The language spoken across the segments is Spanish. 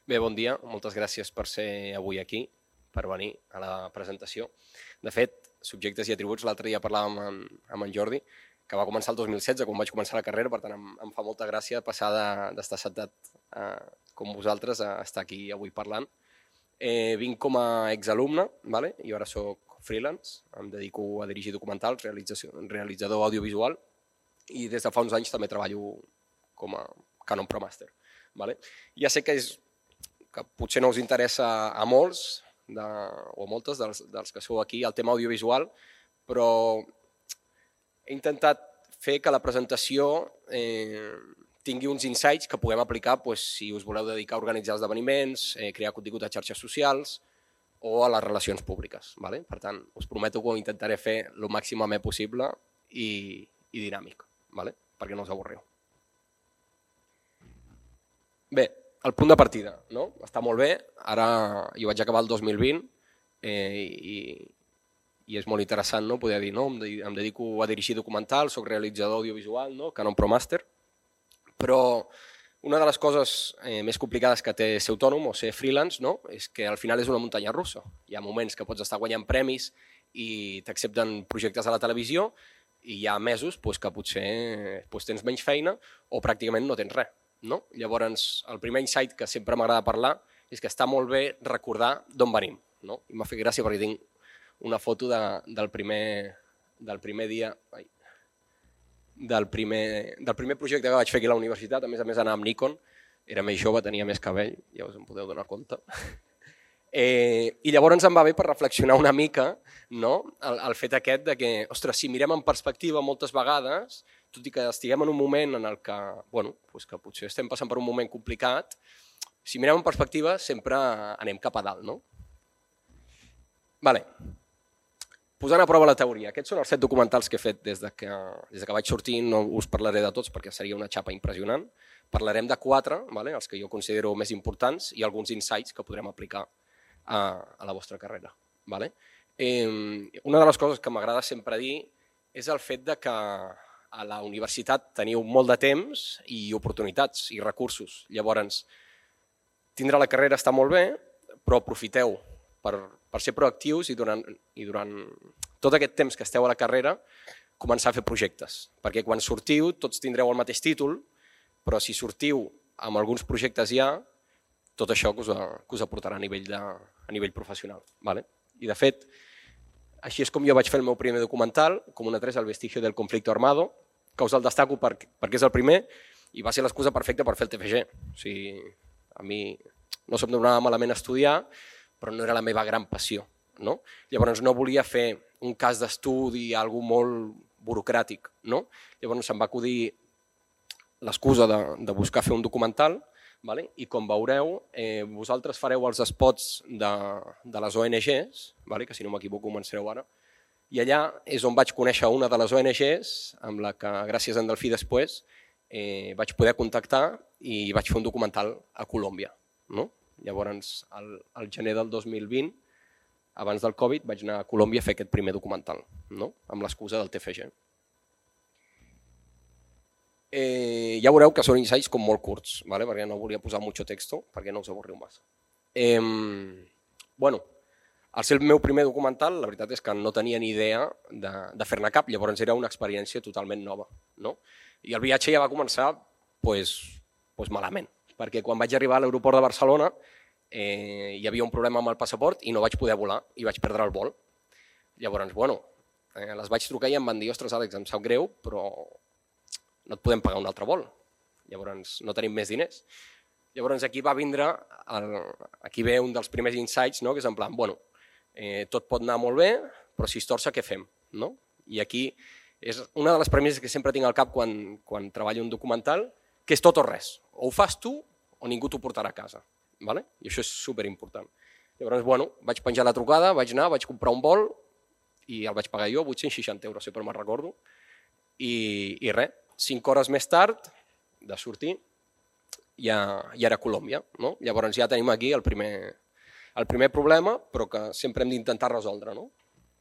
Bé, bon dia. Moltes gràcies per ser avui aquí, per venir a la presentació. De fet, subjectes i atributs, l'altre dia parlàvem amb en Jordi, que va començar el 2016, quan vaig començar la carrera, per tant em fa molta gràcia passar d'estar assegut com vosaltres a estar aquí avui parlant. Vinc com a exalumne, vale? Jo ara soc freelance, em dedico a dirigir documentals, realitzador audiovisual, i des de fa uns anys també treballo com a Canon Pro Master. Vale? Ja sé que potser no us interessa a molts o a moltes dels que sou aquí el tema audiovisual, però he intentat fer que la presentació tingui uns insights que puguem aplicar si us voleu dedicar a organitzar esdeveniments, crear contingut a xarxes socials o a les relacions públiques. Vale? Per tant, us prometo que ho intentaré fer el màxim amè possible i dinàmic, vale? Perquè no us avorriu. Bé, el punt de partida, no? Està molt bé, ara jo vaig acabar el 2020 i és molt interessant, no? Poder dir, no? Em dedico a dirigir documentals, soc realitzador audiovisual, no? Canon Pro Master, però una de les coses més complicades que té ser autònom o ser freelance, no? És que al final és una muntanya russa. Hi ha moments que pots estar guanyant premis i t'accepten projectes a la televisió i hi ha mesos que potser tens menys feina o pràcticament no tens res. No? Llavors, el primer insight que sempre m'agrada parlar és que està molt bé recordar d'on venim. No? I m'ha fet gràcia perquè tinc una foto del primer dia, del primer projecte que vaig fer aquí a la universitat, a més anar amb Nikon, era més jove, tenia més cabell, ja us en podeu donar compte. I llavors em va bé per reflexionar una mica, no? El fet aquest de que, ostres, si mirem en perspectiva moltes vegades, tot i que estiguem en un moment en el que, que potser estem passant per un moment complicat, si mirem en perspectiva sempre anem cap a dalt, no? Vale. Posant a prova la teoria. Aquests són els 7 documentals que he fet des que vaig sortir, no us parlaré de tots perquè seria una xapa impressionant. Parlarem de 4, vale? Els que jo considero més importants i alguns insights que podrem aplicar a la vostra carrera. Vale? Una de les coses que m'agrada sempre dir és el fet de que a la universitat teniu molt de temps i oportunitats i recursos. Llavors, tindre la carrera està molt bé, però aprofiteu per ser proactius i durant tot aquest temps que esteu a la carrera començar a fer projectes. Perquè quan sortiu tots tindreu el mateix títol, però si sortiu amb alguns projectes ja, tot això que us aportarà a nivell professional. Vale? I de fet, així és com jo vaig fer el meu primer documental, Comuna 3, el vestigio del conflicto armado, que us el destaco perquè és el primer i va ser l'excusa perfecta per fer el TFG. O sigui, a mi no se'm donava malament estudiar, però no era la meva gran passió. No? Llavors no volia fer un cas d'estudi, algo molt burocràtic. No? Llavors se'm va acudir l'excusa de buscar fer un documental, vale? I com veureu, vosaltres fareu els spots de les ONGs, vale? Que si no m'equivoco començareu ara, i allà és on vaig conèixer una de les ONGs, amb la que gràcies a en Delfí després vaig poder contactar i vaig fer un documental a Colòmbia. No? Llavors, al gener del 2020, abans del Covid, vaig anar a Colòmbia a fer aquest primer documental, no? Amb l'excusa del TFG. Ja veureu que són insights com molt curts, ¿vale? Perquè no volia posar mucho texto, perquè no us avorriu massa. Bueno, al ser el meu primer documental, la veritat és que no tenia ni idea de fer-ne cap, llavors era una experiència totalment nova. No? I el viatge ja va començar malament, perquè quan vaig arribar a l'aeroport de Barcelona hi havia un problema amb el passaport i no vaig poder volar i vaig perdre el vol. Llavors, les vaig trucar i em van dir, ostres, Àlex, em sap greu, però no et podem pagar un altre vol. Llavors, no tenim més diners. Llavors, aquí ve un dels primers insights, no? Que és en plan, tot pot anar molt bé, però si es torça, què fem? No? I aquí és una de les premisses que sempre tinc al cap quan treballo un documental, que és tot o res. O ho fas tu o ningú t'ho portarà a casa. Vale? I això és superimportant. Llavors, vaig penjar la trucada, vaig anar, vaig comprar un vol i el vaig pagar jo, 860 euros, sempre me'n recordo. I res, 5 hores més tard de sortir ja era Colòmbia. No? Llavors ja tenim aquí el primer problema, però que sempre hem d'intentar resoldre. No?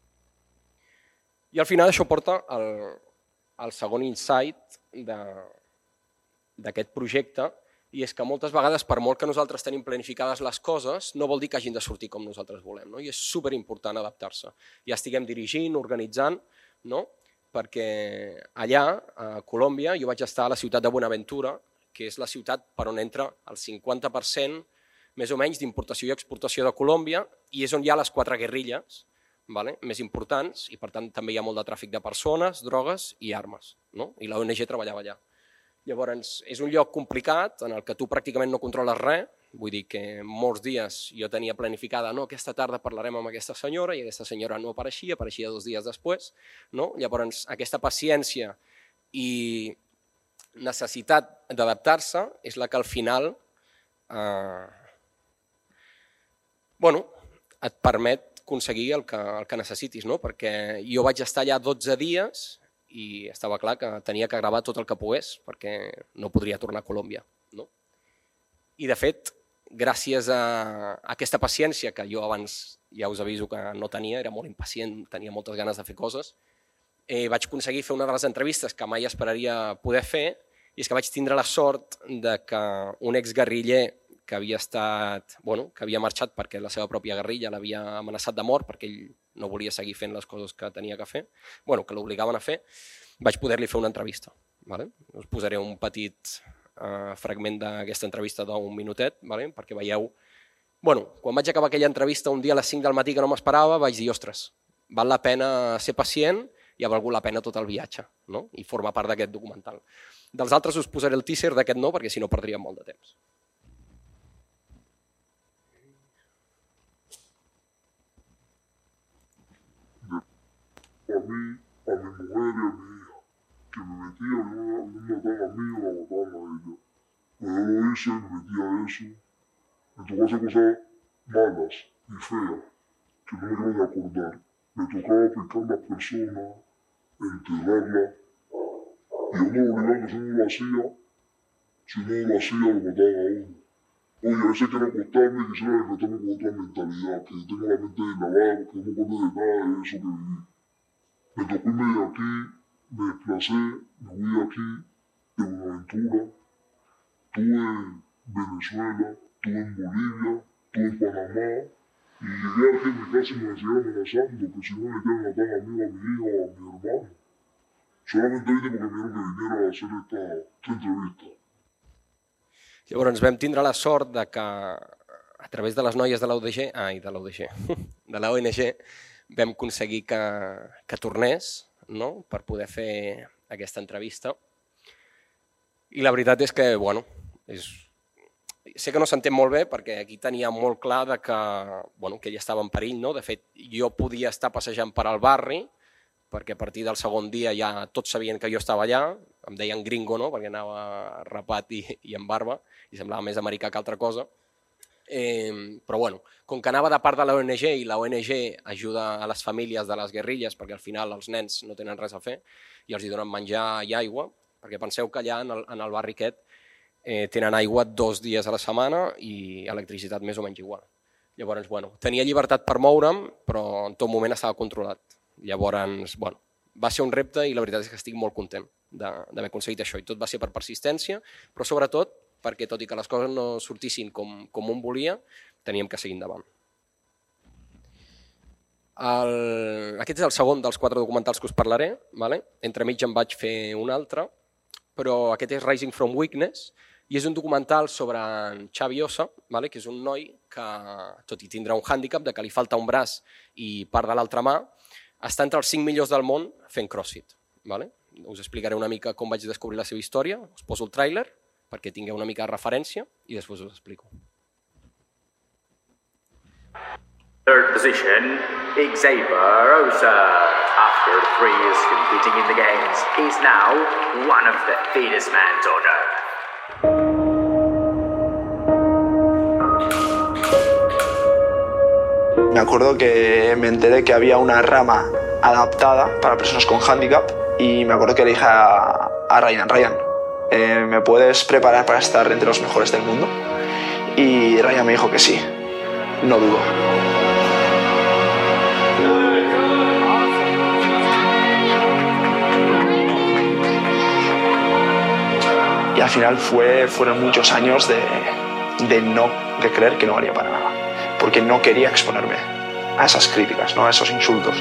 I al final això porta al segon insight d'aquest projecte, i és que moltes vegades, per molt que nosaltres tenim planificades les coses, no vol dir que hagin de sortir com nosaltres volem, no? I és superimportant adaptar-se. Ja estiguem dirigint, organitzant, no? Perquè allà, a Colòmbia, jo vaig estar a la ciutat de Buenaventura, que és la ciutat per on entra el 50% més o menys d'importació i exportació de Colòmbia, i és on hi ha les 4 guerrilles més importants, i per tant també hi ha molt de tràfic de persones, drogues i armes, i l'ONG treballava allà. Llavors, és un lloc complicat en el que tu pràcticament no controles res, vull dir que molts dies jo tenia planificada, no, aquesta tarda parlarem amb aquesta senyora, i aquesta senyora no apareixia 2 dies després. Llavors, aquesta paciència i necessitat d'adaptar-se és la que al final et permet aconseguir el que necessitis, perquè jo vaig estar allà 12 dies i estava clar que tenia que gravar tot el que pogués perquè no podria tornar a Colòmbia. I de fet, gràcies a aquesta paciència que jo abans ja us aviso que no tenia, era molt impacient, tenia moltes ganes de fer coses, vaig aconseguir fer una de les entrevistes que mai esperaria poder fer, i és que vaig tindre la sort que un exguerriller que havia marxat perquè la seva pròpia guerrilla l'havia amenaçat de mort perquè ell no volia seguir fent les coses que tenia que fer, que l'obligaven a fer, vaig poder-li fer una entrevista. Us posaré un petit fragment d'aquesta entrevista d'un minutet perquè veieu. Quan vaig acabar aquella entrevista un dia a les 5 del matí que no m'esperava, vaig dir, ostres, val la pena ser pacient i ha valgut la pena tot el viatge i forma part d'aquest documental. Dels altres us posaré el teaser, d'aquest no, perquè si no perdríem molt de temps. A mí, a mi mujer y a mi hija, que me metía, me mataban a mí o la mataban a ella. Pues yo lo hice, me metí a eso, me tocó hacer cosas malas y feas, que no me quiero ni acordar. Me tocaba picar a las personas, enterrarlas, y yo no obligaba, si no lo hacía, lo mataban a uno. Oye, a veces quiero acostarme y quisiera despertarme con otra mentalidad, que tengo la mente lavada, que no me acuerdo de nada de eso que viví. Me tocó irme de aquí, me desplacé, me fui de aquí, de Buenaventura, estuve en Venezuela, estuve en Bolivia, estuve en Panamá, y llegué aquí a mi casa y me seguían amenazando que si no le quieren matar a mí, a mi hijo, a mi hermano. Solamente vine porque me dijeron que viniera a hacer esta entrevista. Llavors vam tindre la sort que a través de les noies de l'ONG vam aconseguir que tornés per poder fer aquesta entrevista. I la veritat és que, sé que no s'entén molt bé perquè aquí tenia molt clar que ell estava en perill. De fet, jo podia estar passejant per al barri perquè a partir del segon dia ja tots sabien que jo estava allà, em deien gringo, perquè anava rapat i amb barba, i semblava més americà que altra cosa. Però com que anava de part de l'ONG i l'ONG ajuda a les famílies de les guerrilles perquè al final els nens no tenen res a fer i els donen menjar i aigua, perquè penseu que allà en el barri aquest tenen aigua 2 dies a la setmana i electricitat més o menys igual. Llavors, tenia llibertat per moure'm, però en tot moment estava controlat. Llavors, va ser un repte i la veritat és que estic molt content d'haver aconseguit això. I tot va ser per persistència, però sobretot perquè tot i que les coses no sortissin com un volia, teníem que seguir endavant. Aquest és el segon dels 4 documentals que us parlaré. Entremig en vaig fer un altre, però aquest és Rising from Weakness, i és un documental sobre en Xavi Ossa, que és un noi que, tot i tindre un hàndicap, que li falta un braç i part de l'altra mà, està entre els 5 millors del món fent crossfit. Us explicaré una mica com vaig descobrir la seva història, us poso el tràiler perquè tingueu una mica de referència i després us explico. Third position, Xavier Osa. After 3 years competing in the games, he's now one of the fittest man's order. Me acuerdo que me enteré que había una rama adaptada para personas con hándicap y me acuerdo que le dije a Ryan, ¿me puedes preparar para estar entre los mejores del mundo? Y Ryan me dijo que sí, no dudo. Y al final fueron muchos años de creer que no valía para nada, porque no quería exponerme a esas críticas, ¿no? A esos insultos.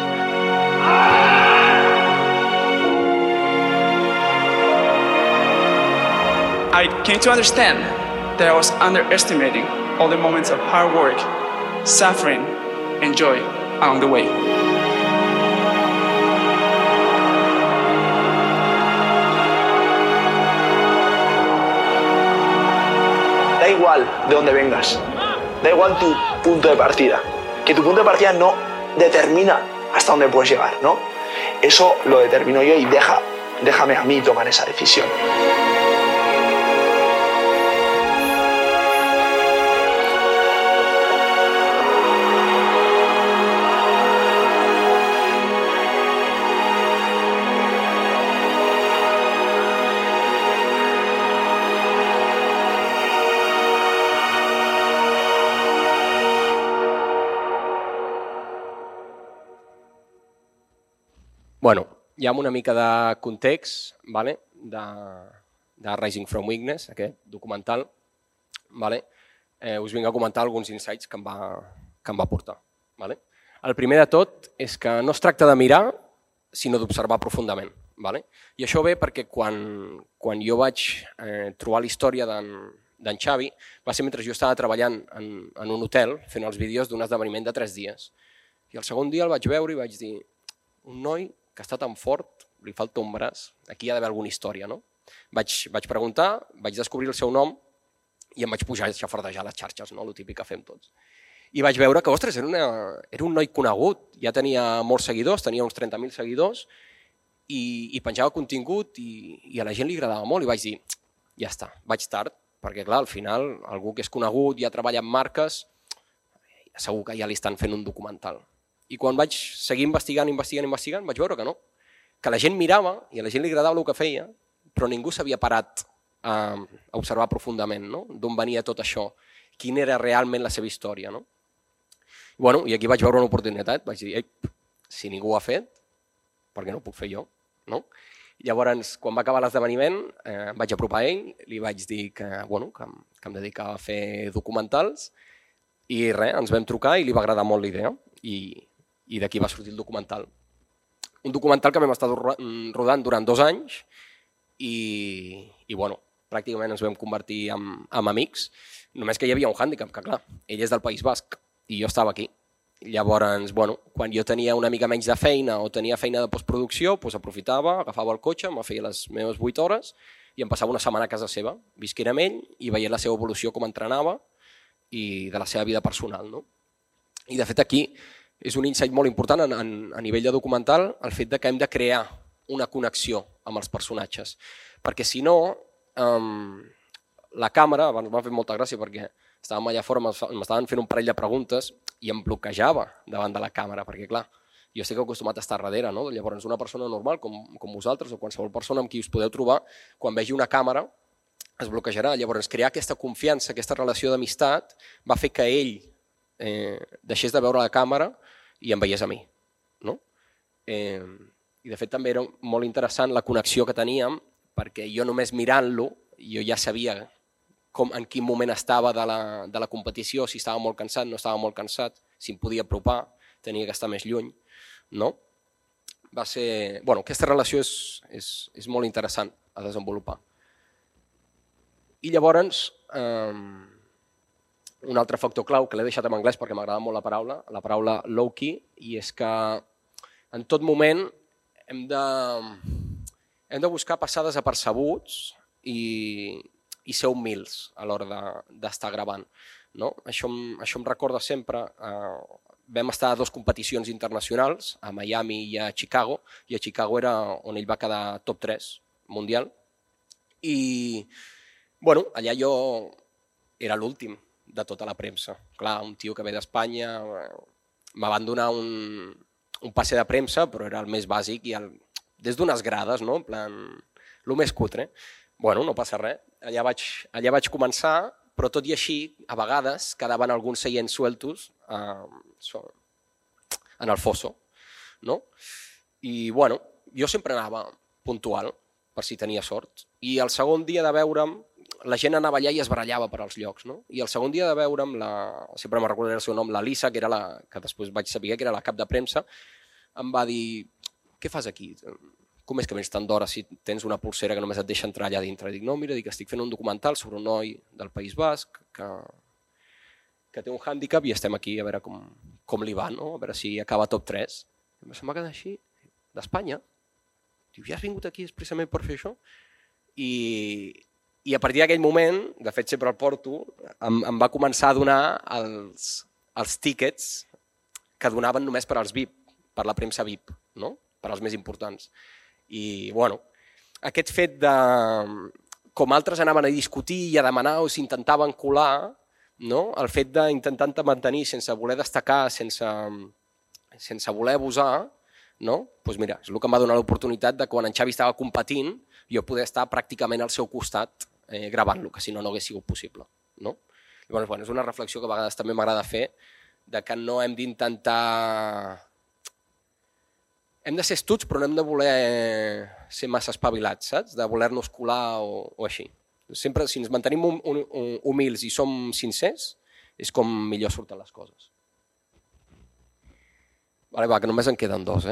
I came to understand that I was underestimating all the moments of hard work, suffering, and joy along the way. Da igual de dónde vengas, da igual tu punto de partida, que tu punto de partida no determina hasta dónde puedes llegar, ¿no? Eso lo determino yo y déjame a mí tomar esa decisión. Bueno, ja amb una mica de context, vale? de Rising from Weakness, aquest documental, vale? Us vinc a comentar alguns insights que em va portar. Vale? El primer de tot és que no es tracta de mirar, sinó d'observar profundament. Vale? I això ve perquè quan jo vaig trobar la història d'en Xavi, va ser mentre jo estava treballant en un hotel fent els vídeos d'un esdeveniment de 3 dies. I el segon dia el vaig veure i vaig dir, un noi que està tan fort, li falta un braç, aquí hi ha d'haver alguna història, no? Vaig preguntar, vaig descobrir el seu nom i em vaig pujar a xafardejar les xarxes, no? Lo típic que fem tots. I vaig veure que, ostres, era un noi conegut, ja tenia molts seguidors, tenia uns 30.000 seguidors i penjava contingut i a la gent li agradava molt i vaig dir, ja està, vaig tard, perquè clar, al final algú que és conegut, ja treballa en marques, segur que ja li estan fent un documental. I quan vaig seguir investigant, vaig veure que no. Que la gent mirava i a la gent li agradava el que feia, però ningú s'havia parat a observar profundament, no? D'on venia tot això, quina era realment la seva història. No? I aquí vaig veure una oportunitat, vaig dir, si ningú ho ha fet, per què no ho puc fer jo? No? Llavors, quan va acabar l'esdeveniment, em vaig apropar a ell, li vaig dir que em dedicava a fer documentals i res, ens vam trucar i li va agradar molt l'idea i d'aquí va sortir el documental. Un documental que vam estar rodant durant 2 anys i pràcticament ens vam convertir en amics, només que hi havia un hàndicap, que clar, ell és del País Basc i jo estava aquí. Llavors, quan jo tenia una mica menys de feina o tenia feina de postproducció, doncs aprofitava, agafava el cotxe, me feia les meves 8 hores i em passava una setmana a casa seva, visquent amb ell i veient la seva evolució com entrenava i de la seva vida personal. No? I de fet aquí és un insight molt important a nivell de documental el fet que hem de crear una connexió amb els personatges. Perquè si no, la càmera, abans m'ha fet molta gràcia perquè estàvem allà fora, m'estaven fent un parell de preguntes i em bloquejava davant de la càmera, perquè clar, jo estic acostumat a estar darrere, no? Llavors una persona normal com vosaltres o qualsevol persona amb qui us podeu trobar, quan vegi una càmera es bloquejarà. Llavors crear aquesta confiança, aquesta relació d'amistat va fer que ell deixés de veure la càmera i em veiés a mi. No? I de fet també era molt interessant la connexió que teníem perquè jo només mirant-lo jo ja sabia en quin moment estava de la competició, si estava molt cansat, no estava molt cansat, si em podia apropar, tenia que estar més lluny. No? Va ser... aquesta relació és molt interessant a desenvolupar. I llavors, un altre factor clau que l'he deixat en anglès perquè m'agrada molt la paraula low-key, i és que en tot moment hem de buscar passar desapercebuts i ser humils a l'hora d'estar gravant. No? Això em recorda sempre... Vam estar a 2 competicions internacionals, a Miami i a Chicago, i a Chicago era on ell va quedar top 3 mundial. I allà jo era l'últim de tota la premsa. Clar, un tio que ve d'Espanya, me van donar un passe de premsa, però era el més bàsic i des d'unes grades, no? En plan, el més cutre. No passa res. Allà vaig començar, però tot i així, a vegades quedaven alguns seients sueltos en el fosso. No? I jo sempre anava puntual, per si tenia sort. I el segon dia de veure'm, la gent anava allà i es barallava per als llocs, no? I el segon dia de veure'm, sempre me'n recordaré el seu nom, la Lisa, que després vaig saber que era la cap de premsa, em va dir, què fas aquí? Com és que vens tant d'hora si tens una pulsera que només et deixa entrar allà dintre? Dic, no, mira, estic fent un documental sobre un noi del País Basc que té un hàndicap i estem aquí a veure com li va, no? A veure si acaba top 3. I se'm va quedar així, d'Espanya. Diu, ja has vingut aquí expressament per fer això? I a partir d'aquell moment, de fet sempre el porto, em va començar a donar els tíquets que donaven només per als VIP, per la premsa VIP, no? Per als més importants. I, bueno, aquest fet de... Com altres anaven a discutir i a demanar o s'intentaven colar, no? El fet d'intentar mantenir sense voler destacar, sense voler abusar, no? Doncs mira, és el que em va donar l'oportunitat de quan en Xavi estava competint jo poder estar pràcticament al seu costat gravant-lo, que si no hagués sigut possible. No? Llavors, bueno, és una reflexió que a vegades també m'agrada fer, de que no hem d'intentar... Hem de ser astuts, però no hem de voler ser massa espavilats, saps? De voler-nos colar o així. Sempre, si ens mantenim humils i som sincers, és com millor surten les coses. Vale, va, que només en queden 2,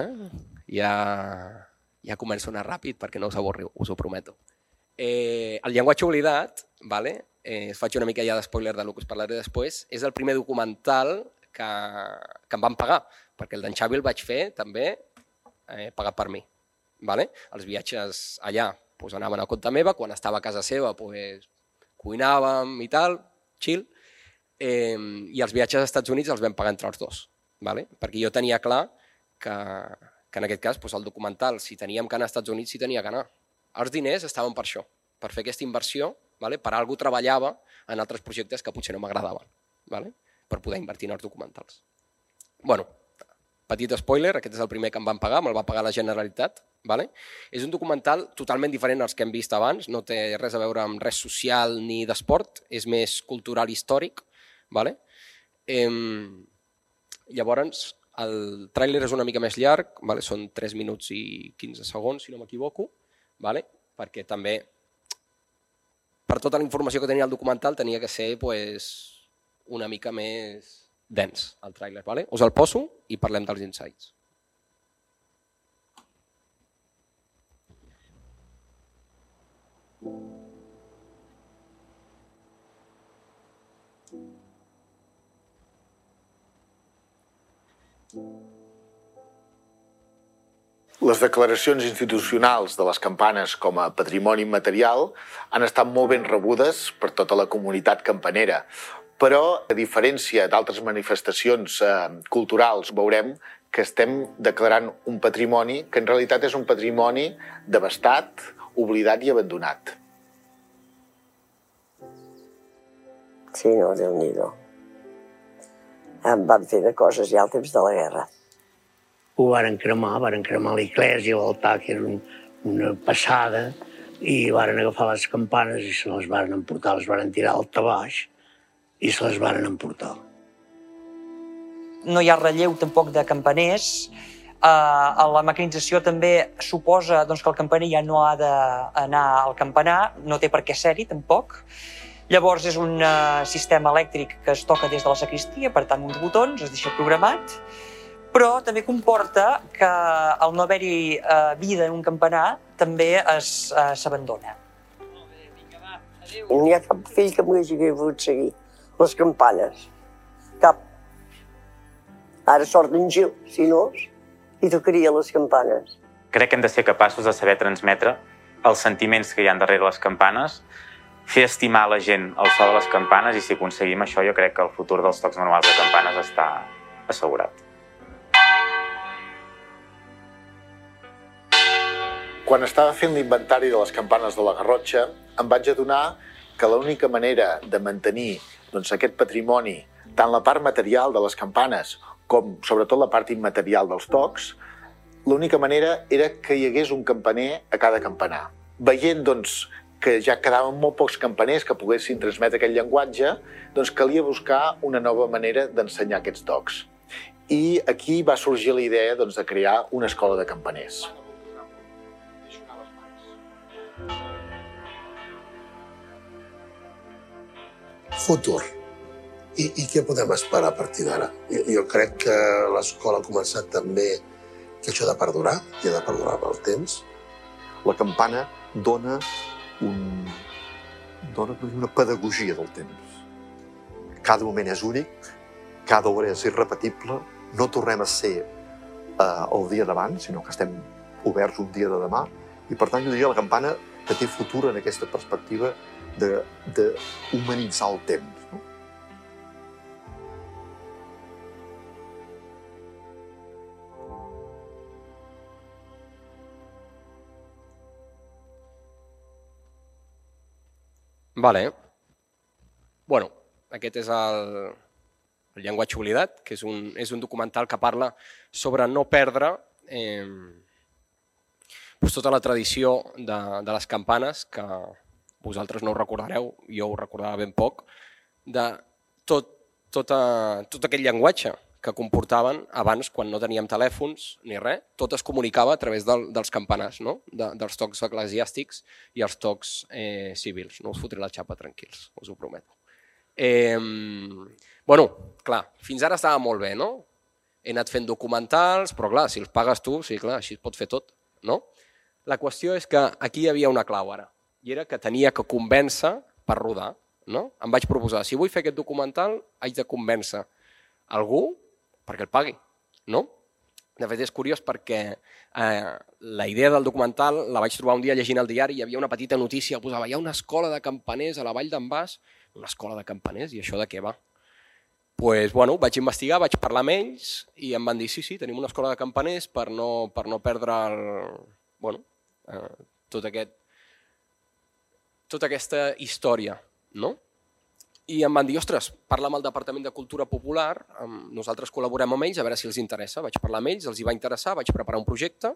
Ja començo a anar ràpid perquè no us avorriu, us ho prometo. El llenguatge oblidat, vale? Faig una mica ja d'espoiler del que us parlaré després, és el primer documental que em van pagar, perquè el d'en Xavi el vaig fer també pagat per mi. Vale? Els viatges allà anaven a compte meva, quan estava a casa seva cuinàvem i tal, chill, i els viatges als Estats Units els vam pagar entre els dos, vale? Perquè jo tenia clar que en aquest cas el documental, si teníem que anar als Estats Units, si tenia que anar. Els diners estaven per això, per fer aquesta inversió, vale? Per algú treballava en altres projectes que potser no m'agradaven, vale? Per poder invertir en els documentals. Bueno, petit spoiler, aquest és el primer que em van pagar, me'l va pagar la Generalitat. Vale? És un documental totalment diferent als que hem vist abans, no té res a veure amb res social ni d'esport, és més cultural i històric. Vale? Llavors, el tràiler és una mica més llarg, vale? Són 3 minuts i 15 segons, si no m'equivoco, vale? Perquè també, per tota la informació que tenia el documental, tenia que ser una mica més dens, el tràiler. Vale? Us el poso i parlem dels insights. Les declaracions institucionals de les campanes com a patrimoni immaterial han estat molt ben rebudes per tota la comunitat campanera, però, a diferència d'altres manifestacions culturals, veurem que estem declarant un patrimoni que en realitat és un patrimoni devastat, oblidat i abandonat. Sí, no, Déu-n'hi-do. Em van fer de coses ja al temps de la guerra. Ho varen cremar l'església, l'altar, que era una passada, i varen agafar les campanes i se les varen emportar, les varen tirar al tabaix i se les varen emportar. No hi ha relleu tampoc de campaners. La mecanització també suposa que el campaner ja no ha d'anar al campanar, no té per què ser-hi tampoc. Llavors és un sistema elèctric que es toca des de la sagristia, per tant uns botons, es deixa programat, però també comporta que al no haver-hi vida en un campanar també s'abandona. No hi ha cap fill que m'ho hagi volgut seguir, les campanes. Cap. Ara sort d'en Gil, si no, i tocaria les campanes. Crec que hem de ser capaços de saber transmetre els sentiments que hi ha darrere les campanes, fer estimar a la gent el so de les campanes, i si aconseguim això jo crec que el futur dels tocs manuals de campanes està assegurat. Quan estava fent l'inventari de les campanes de la Garrotxa, em vaig adonar que l'única manera de mantenir aquest patrimoni, tant la part material de les campanes com sobretot la part immaterial dels tocs, l'única manera era que hi hagués un campaner a cada campanar. Veient que ja quedaven molt pocs campaners que poguessin transmetre aquest llenguatge, calia buscar una nova manera d'ensenyar aquests tocs. I aquí va sorgir la idea de crear una escola de campaners. Futur. I què podem esperar a partir d'ara? Jo crec que l'escola ha començat també que això ha de perdurar, i ha de perdurar pel temps. La campana dona una pedagogia del temps. Cada moment és únic, cada hora és irrepetible, no tornem a ser el dia d'abans, sinó que estem oberts un dia de demà, i per tant jo diria la campana que té futur en aquesta perspectiva d'humanitzar el temps. No? Vale. Bueno, aquest és el llenguatge oblidat, que és un documental que parla sobre no perdre tota la tradició de les campanes, que vosaltres no ho recordareu, jo ho recordava ben poc, de tot aquell llenguatge que comportaven abans, quan no teníem telèfons ni res, tot es comunicava a través dels campanars, no? Dels tocs eclesiàstics i els tocs civils. No us fotré la xapa, tranquils, us ho prometo. Bueno, clar, fins ara estava molt bé, no? He anat fent documentals, però clar, si els pagues tu, sí, clar, així es pot fer tot, no? La qüestió és que aquí hi havia una clau ara, i era que tenia que convèncer per rodar, no? Em vaig proposar, si vull fer aquest documental, haig de convèncer algú perquè el pagui, no? De fet, és curiós perquè la idea del documental la vaig trobar un dia llegint el diari, hi havia una petita notícia que posava hi ha una escola de campaners a la Vall d'en Bas, una escola de campaners, i això de què va? Doncs, bueno, vaig investigar, vaig parlar amb ells i em van dir sí, tenim una escola de campaners per no perdre tota aquesta història, no? I em van dir, ostres, parla amb el Departament de Cultura Popular, nosaltres col·laborem amb ells, a veure si els interessa. Vaig parlar amb ells, els hi va interessar, vaig preparar un projecte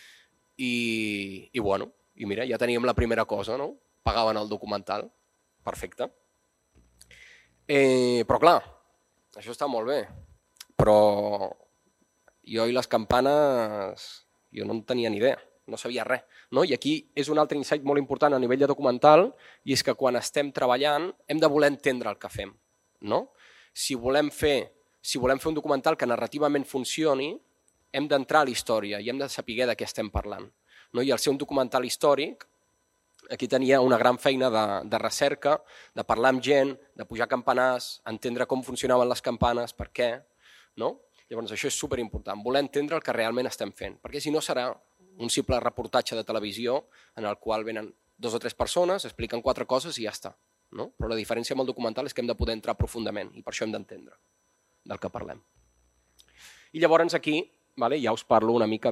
i mira, ja teníem la primera cosa, no? Pagaven el documental, perfecte. Però clar, això està molt bé, però jo i les campanes, jo no en tenia ni idea. No sabia res. No? I aquí és un altre insight molt important a nivell de documental, i és que quan estem treballant hem de voler entendre el que fem. No? Si volem fer un documental que narrativament funcioni, hem d'entrar a la història i hem de saber de què estem parlant. No? I al ser un documental històric, aquí tenia una gran feina de recerca, de parlar amb gent, de pujar campanars, entendre com funcionaven les campanes, per què. No? Llavors això és superimportant, voler entendre el que realment estem fent, perquè si no serà un simple reportatge de televisió en el qual venen 2 o 3 persones, expliquen 4 coses i ja està. No? Però la diferència amb el documental és que hem de poder entrar profundament i per això hem d'entendre del que parlem. I llavors aquí ja us parlo una mica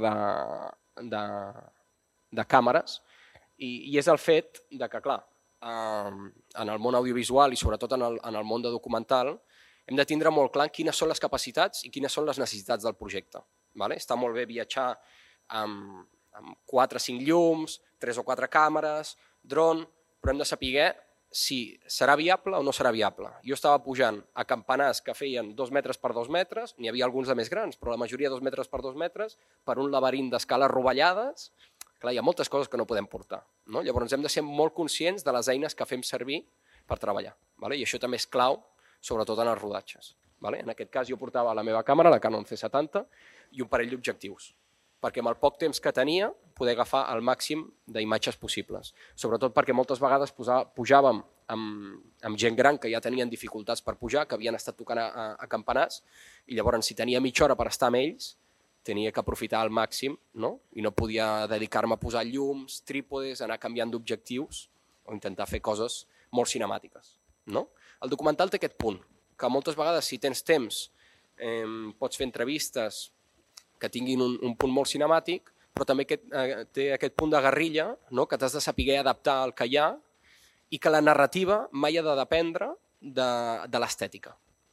de càmeres i és el fet que, clar, en el món audiovisual i sobretot en el món de documental hem de tindre molt clar quines són les capacitats i quines són les necessitats del projecte. Està molt bé viatjar amb 4 o 5 llums, 3 o 4 càmeres, dron, però hem de saber si serà viable o no serà viable. Jo estava pujant a campanars que feien 2 metres per 2 metres, n'hi havia alguns de més grans, però la majoria 2 metres per 2 metres, per un laberint d'escales rovellades. Clar, hi ha moltes coses que no podem portar. No? Llavors hem de ser molt conscients de les eines que fem servir per treballar. I això també és clau, sobretot en els rodatges. En aquest cas jo portava la meva càmera, la Canon C70, i un parell d'objectius, perquè amb el poc temps que tenia poder agafar el màxim d'imatges possibles. Sobretot perquè moltes vegades pujàvem amb gent gran que ja tenien dificultats per pujar, que havien estat tocant a campanars, i llavors si tenia mitja hora per estar amb ells, tenia que aprofitar al màxim, no? I no podia dedicar-me a posar llums, trípodes, anar canviant d'objectius o intentar fer coses molt cinemàtiques. No? El documental té aquest punt, que moltes vegades si tens temps pots fer entrevistes que tinguin un punt molt cinemàtic, però també té aquest punt de guerrilla, que t'has de saber adaptar al que hi ha i que la narrativa mai ha de dependre de l'estètica.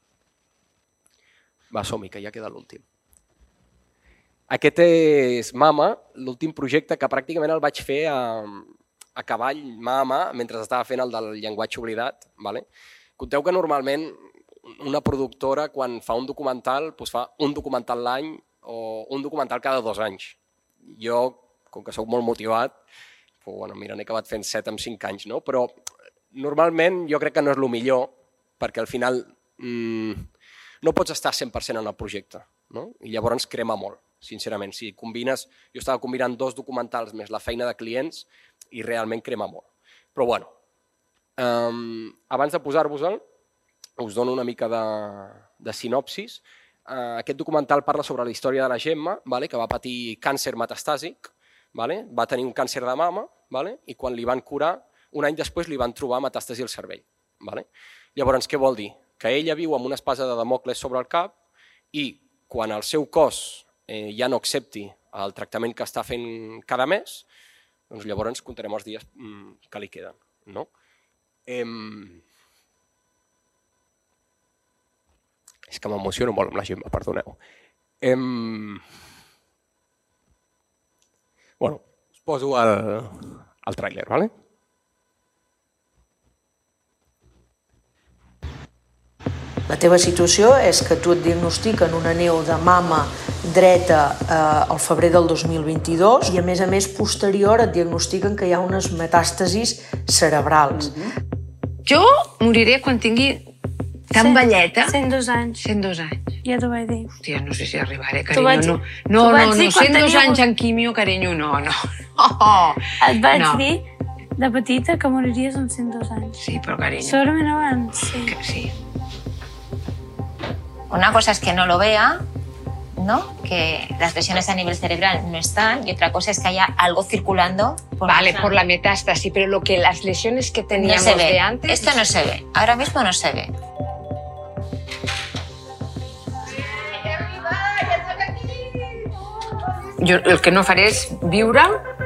Va, som-hi, que ja queda l'últim. Aquest és Mama, l'últim projecte que pràcticament el vaig fer a cavall, mà a mà, mentre estava fent el del llenguatge oblidat. Conteu que normalment una productora, quan fa un documental, fa un documental l'any o un documental cada 2 anys. Jo, com que soc molt motivat, n'he acabat fent 7 en 5 anys, però normalment jo crec que no és el millor perquè al final no pots estar 100% en el projecte, no? I llavors crema molt, sincerament. Si combines, jo estava combinant 2 documentals més la feina de clients i realment crema molt. Però bueno, abans de posar-vos-el, us dono una mica de sinopsis. Aquest documental parla sobre la història de la Gemma, que va patir càncer metastàsic, va tenir un càncer de mama i quan li van curar, un any després li van trobar metàstasi al cervell. Llavors, què vol dir? Que ella viu amb una espasa de Damocles sobre el cap i quan el seu cos ja no accepti el tractament que està fent cada mes, doncs llavors comptarem els dies que li queden. És que m'emociono molt amb la Gemma, perdoneu. Bueno, us poso el tràiler, vale? La teva situació és que tu et diagnostiquen una neu de mama dreta al febrer del 2022 i, a més, posterior et diagnostiquen que hi ha unes metàstasis cerebrals. Jo moriré quan tingui tan velleta. 102 anys. 102 anys. Ja t'ho vaig dir. Hòstia, no sé si arribaré, carinyo. No, 102 anys en quimio, carinyo, no. Et vaig dir de petita que moriries amb 102 anys. Sí, però carinyo. Segurament abans, sí. Sí. Una cosa es que no lo vea, ¿no? Que las lesiones a nivel cerebral no están, y otra cosa es que haya algo circulando. Vale, por la metástasis, pero las lesiones que teníamos no se ve. De antes... Esto no se ve, ahora mismo no se ve. Jo el que no faré és viure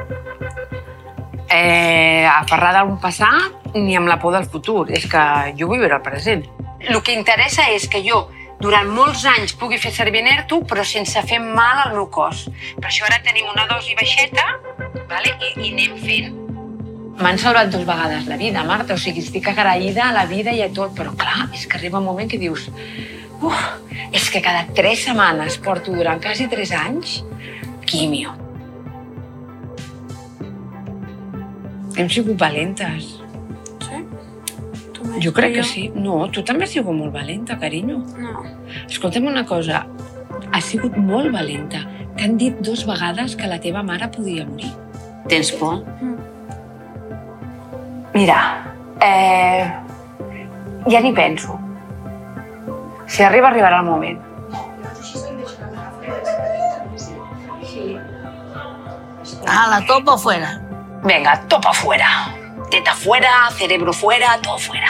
aferrada a un passat ni amb la por del futur. És que jo vull viure el present. El que interessa és que jo durant molts anys pugui fer servir Nerto, però sense fer mal al meu cos. Per això ara tenim una dosi baixeta i anem fent. M'han salvat 2 vegades la vida, Marta. O sigui, estic agraïda a la vida i a tot. Però, clar, és que arriba un moment que dius és que cada 3 setmanes porto durant quasi 3 anys quimio. Hem sigut valentes. Sí? Jo crec que sí. No, tu també has sigut molt valenta, carinyo. No. Escolta'm una cosa, has sigut molt valenta. T'han dit 2 vegades que la teva mare podia morir. Tens por? Mira, ja n'hi penso. Si arribarà el moment. La topa fuera. Venga, topa fuera. Teta fuera, cerebro fuera, todo fuera.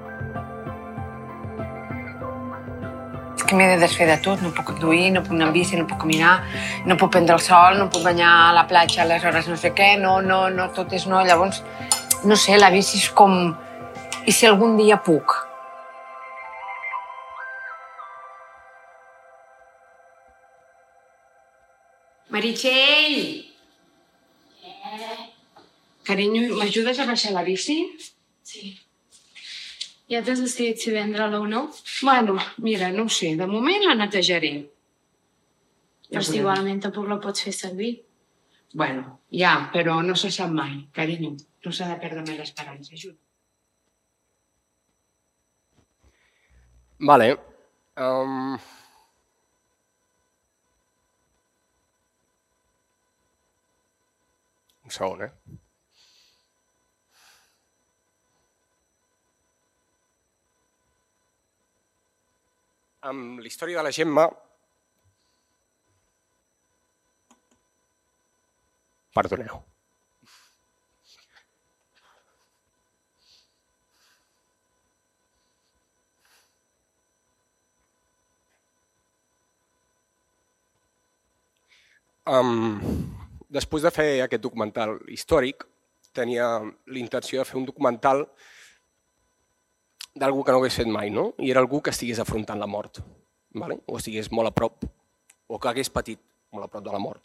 És que m'he de desfer de tot. No puc conduir, no puc anar amb bici, no puc caminar, no puc prendre el sol, no puc banyar a la platja a les hores no sé què, no, tot és no. Llavors, no sé, la bici és com... I si algun dia puc? Meritxell! Carinyo, m'ajudes a baixar la bici? Sí. Ja t'has decidit si vendre-la o no? Bueno, mira, no ho sé. De moment la netejaré. Però si igualment tampoc la pots fer servir. Bueno, ja, però no se sap mai, carinyo. No s'ha de perdre mai l'esperança. Ajuda. Vale. Un segon, Amb la història de la Gemma, perdoneu. Després de fer aquest documental històric, tenia l'intenció de fer un documental d'algú que no hagués fet mai, no? I era algú que estigués afrontant la mort, o estigués molt a prop, o que hagués patit molt a prop de la mort.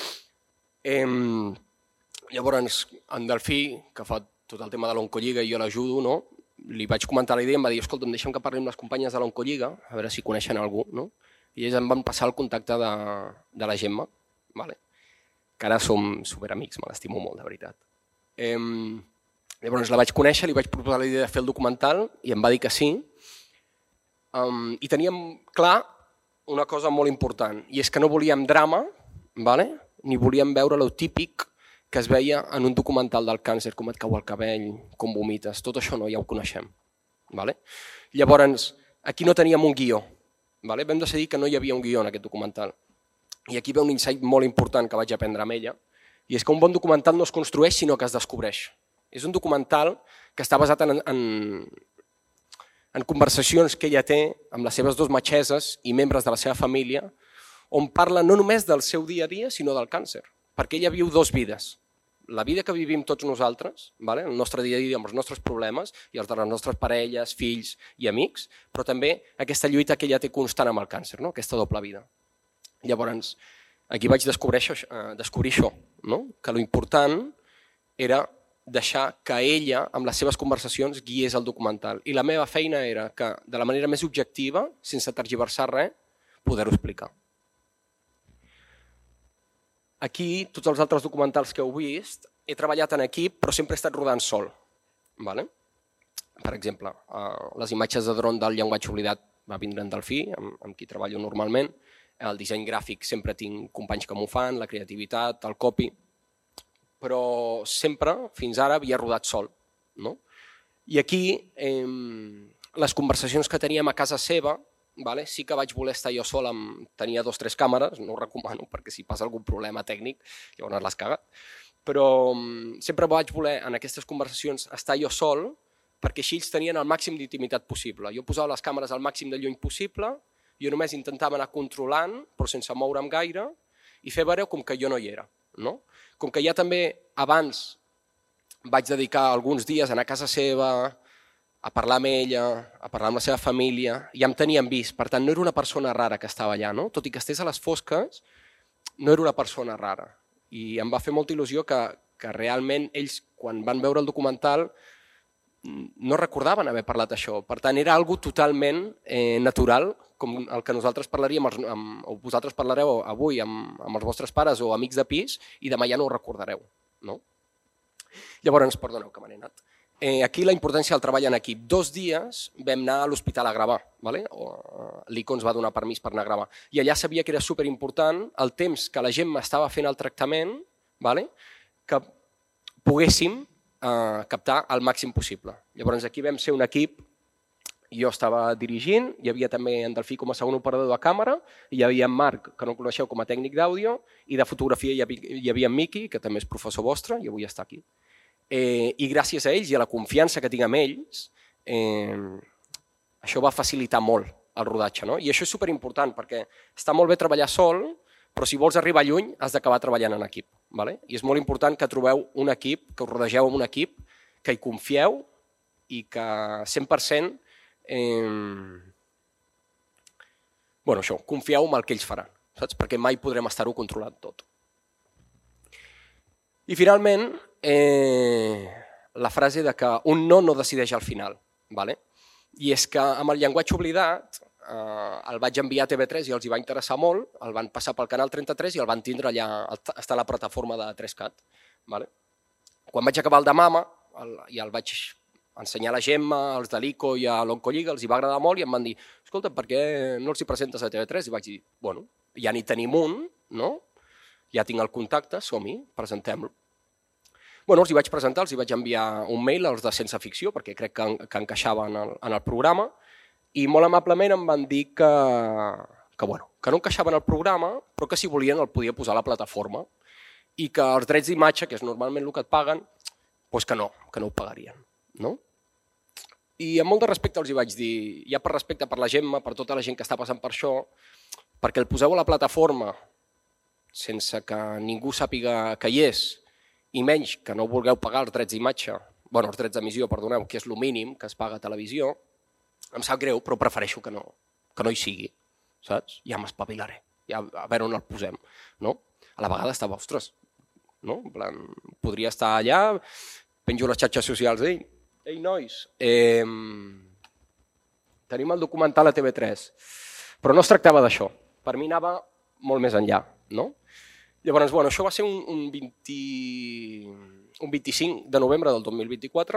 Llavors, en Delfí, que fa tot el tema de l'Oncolliga i jo l'ajudo, li vaig comentar la idea i em va dir, escolta'm, deixa'm que parli amb les companyes de l'Oncolliga, a veure si coneixen algú, i ells em van passar el contacte de la Gemma, que ara som superamics, me l'estimo molt, de veritat. Llavors la vaig conèixer, li vaig proposar la idea de fer el documental i em va dir que sí, i teníem clar una cosa molt important, i és que no volíem drama, ni volíem veure lo típic que es veia en un documental del càncer, com et cau el cabell, com vomites, tot això no, ja ho coneixem. Llavors, aquí no teníem un guió. Vam decidir que no hi havia un guió en aquest documental. I aquí ve un insight molt important que vaig aprendre amb ella, i és que un bon documental no es construeix, sinó que es descobreix. És un documental que està basat en conversacions que ella té amb les seves dues metgesses i membres de la seva família, on parla no només del seu dia a dia, sinó del càncer. Perquè ella viu dues vides. La vida que vivim tots nosaltres, el nostre dia a dia amb els nostres problemes i els de les nostres parelles, fills i amics, però també aquesta lluita que ella té constant amb el càncer, aquesta doble vida. Llavors, aquí vaig descobrir això, que l'important era deixar que ella, amb les seves conversacions, guiés el documental. I la meva feina era que, de la manera més objectiva, sense tergiversar res, poder-ho explicar. Aquí, tots els altres documentals que heu vist, he treballat en equip, però sempre he estat rodant sol. Per exemple, les imatges de dron del llenguatge oblidat va vindre en Delfí, amb qui treballo normalment. El disseny gràfic sempre tinc companys que m'ho fan, la creativitat, el copy, però sempre, fins ara, havia rodat sol. I aquí, les conversacions que teníem a casa seva, sí que vaig voler estar jo sol, tenia 2 o 3 càmeres, no ho recomano perquè si passa algun problema tècnic llavors l'has cagat, però sempre vaig voler en aquestes conversacions estar jo sol perquè així ells tenien el màxim d'intimitat possible. Jo posava les càmeres al màxim de lluny possible, jo només intentava anar controlant però sense moure'm gaire i fer veure com que jo no hi era. Com que ja també abans vaig dedicar alguns dies a anar a casa seva, a parlar amb ella, a parlar amb la seva família, ja em tenien vist, per tant no era una persona rara que estava allà, tot i que estés a les fosques, no era una persona rara. I em va fer molta il·lusió que realment ells, quan van veure el documental, no recordaven haver parlat això. Per tant, era algo totalment natural, com el que nosaltres parlaríem, o vosaltres parlareu avui amb els vostres pares o amics de pis, i demà ja no ho recordareu. Llavors, perdoneu que me n'he anat. Aquí la importància del treball en equip. 2 dies vam anar a l'hospital a gravar. L'ICO ens va donar permís per anar a gravar. I allà sabia que era superimportant el temps que la gent m'estava fent el tractament que poguéssim captar el màxim possible. Llavors aquí vam ser un equip, jo estava dirigint, hi havia també en Delfí com a segon operador de càmera, i hi havia en Marc, que no coneixeu, com a tècnic d'àudio, i de fotografia hi havia en Miqui, que també és professor vostre i avui està aquí. I gràcies a ells i a la confiança que tinc amb ells, això va facilitar molt el rodatge. I això és superimportant perquè està molt bé treballar sol, però si vols arribar lluny has d'acabar treballant en equip. I és molt important que trobeu un equip, que us rodegeu amb un equip, que hi confieu i que 100% confieu en el que ells faran, perquè mai podrem estar-ho controlant tot. I finalment, la frase de que un no decideix al final. I és que amb el llenguatge oblidat el vaig enviar a TV3 i els hi va interessar molt, el van passar pel canal 33 i el van tindre allà, està a la plataforma de 3CAT. Quan vaig acabar el de Mama i el vaig ensenyar a la Gemma, als de l'ICO i a l'Oncolliga, els hi va agradar molt i em van dir, escolta, per què no els hi presentes a TV3? I vaig dir, bueno, ja n'hi tenim un, no? Ja tinc el contacte, som-hi, presentem-lo. Els hi vaig presentar, els hi vaig enviar un mail als de Sense Ficció, perquè crec que encaixava en el programa, i molt amablement em van dir que no encaixava en el programa, però que si volien el podia posar a la plataforma, i que els drets d'imatge, que és normalment el que et paguen, que no ho pagarien. I amb molt de respecte els hi vaig dir, ja per respecte per la Gemma, per tota la gent que està passant per això, perquè el poseu a la plataforma sense que ningú sàpiga que hi és, i menys que no vulgueu pagar els drets d'imatge, els drets d'emissió, perdoneu, que és el mínim que es paga a televisió, em sap greu, però prefereixo que no hi sigui, saps? Ja m'espavilaré, ja a veure on el posem. A la vegada estava, ostres, podria estar allà, penjo les xarxes socials, ei nois, tenim el documental a TV3, però no es tractava d'això, per mi anava molt més enllà, no? Llavors, això va ser un 25 de novembre del 2024,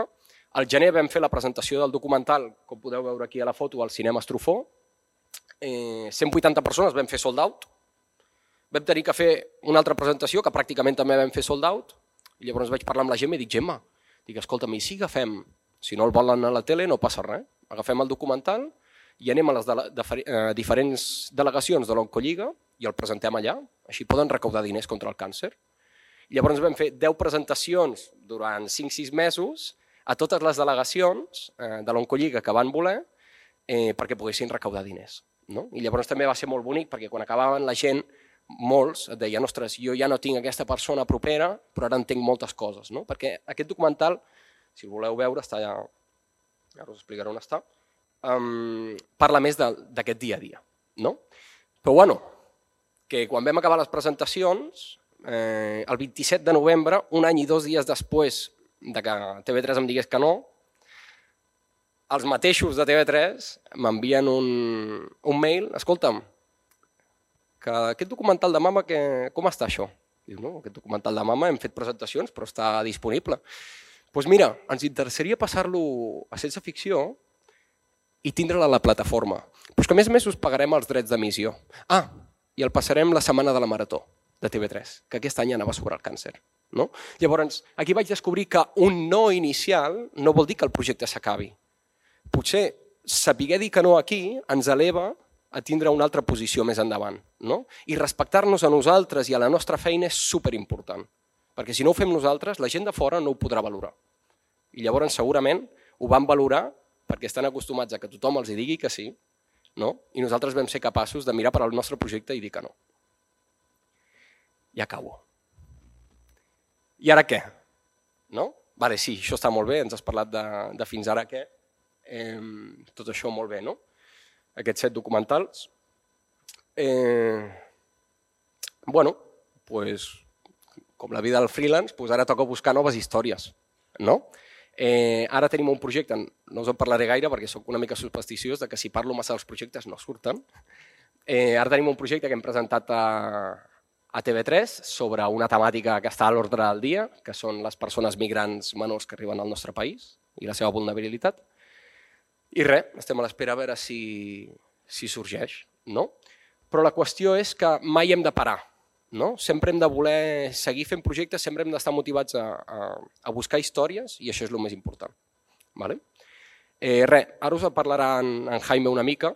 Al gener vam fer la presentació del documental, com podeu veure aquí a la foto, al Cinema Estrufó. 180 persones vam fer sold out. Vam tenir que fer una altra presentació, que pràcticament també vam fer sold out. I llavors vaig parlar amb la Gemma i dic, Gemma, escolta'm, i si agafem, si no el volen a la tele no passa res, agafem el documental i anem a les diferents delegacions de l'Oncolliga i el presentem allà, així poden recaudar diners contra el càncer. Llavors vam fer 10 presentacions durant 5-6 mesos a totes les delegacions de l'Oncolliga que van voler perquè poguessin recaudar diners. I llavors també va ser molt bonic perquè quan acabaven la gent, molts et deien, ostres, jo ja no tinc aquesta persona propera, però ara entenc moltes coses. Perquè aquest documental, si el voleu veure, està allà, ara us explicaré on està, parla més d'aquest dia a dia. Però bueno, que quan vam acabar les presentacions, el 27 de novembre, un any i 2 dies després de que TV3 em digués que no, els mateixos de TV3 m'envien un mail, escolta'm, que aquest documental de mama, com està això? Diu, no, aquest documental de mama hem fet presentacions però està disponible. Doncs mira, ens interessaria passar-lo a Sense Ficció i tindre-la a la plataforma. Però és que a més us pagarem els drets d'emissió. I el passarem la setmana de la Marató de TV3, que aquest any anava sobre el càncer. Llavors, aquí vaig descobrir que un no inicial no vol dir que el projecte s'acabi. Potser saber dir que no aquí ens eleva a tindre una altra posició més endavant. I respectar-nos a nosaltres i a la nostra feina és superimportant, perquè si no ho fem nosaltres, la gent de fora no ho podrà valorar. I llavors segurament ho van valorar perquè estan acostumats a que tothom els digui que sí, i nosaltres vam ser capaços de mirar per al nostre projecte i dir que no. I acabo. I ara què? Vale, sí, això està molt bé, ens has parlat de fins ara què. Tot això molt bé, no? Aquests 7 documentals. Bueno, com la vida del freelance, ara toca buscar noves històries. Ara tenim un projecte, no us en parlaré gaire perquè soc una mica supersticiós de que si parlo massa dels projectes no surten. Ara tenim un projecte que hem presentat a TV3 sobre una temàtica que està a l'ordre del dia, que són les persones migrants menors que arriben al nostre país i la seva vulnerabilitat. I res, estem a l'espera a veure si sorgeix. Però la qüestió és que mai hem de parar. Sempre hem de voler seguir fent projectes, sempre hem d'estar motivats a buscar històries i això és el més important. Res, ara us parlarà en Jaime una mica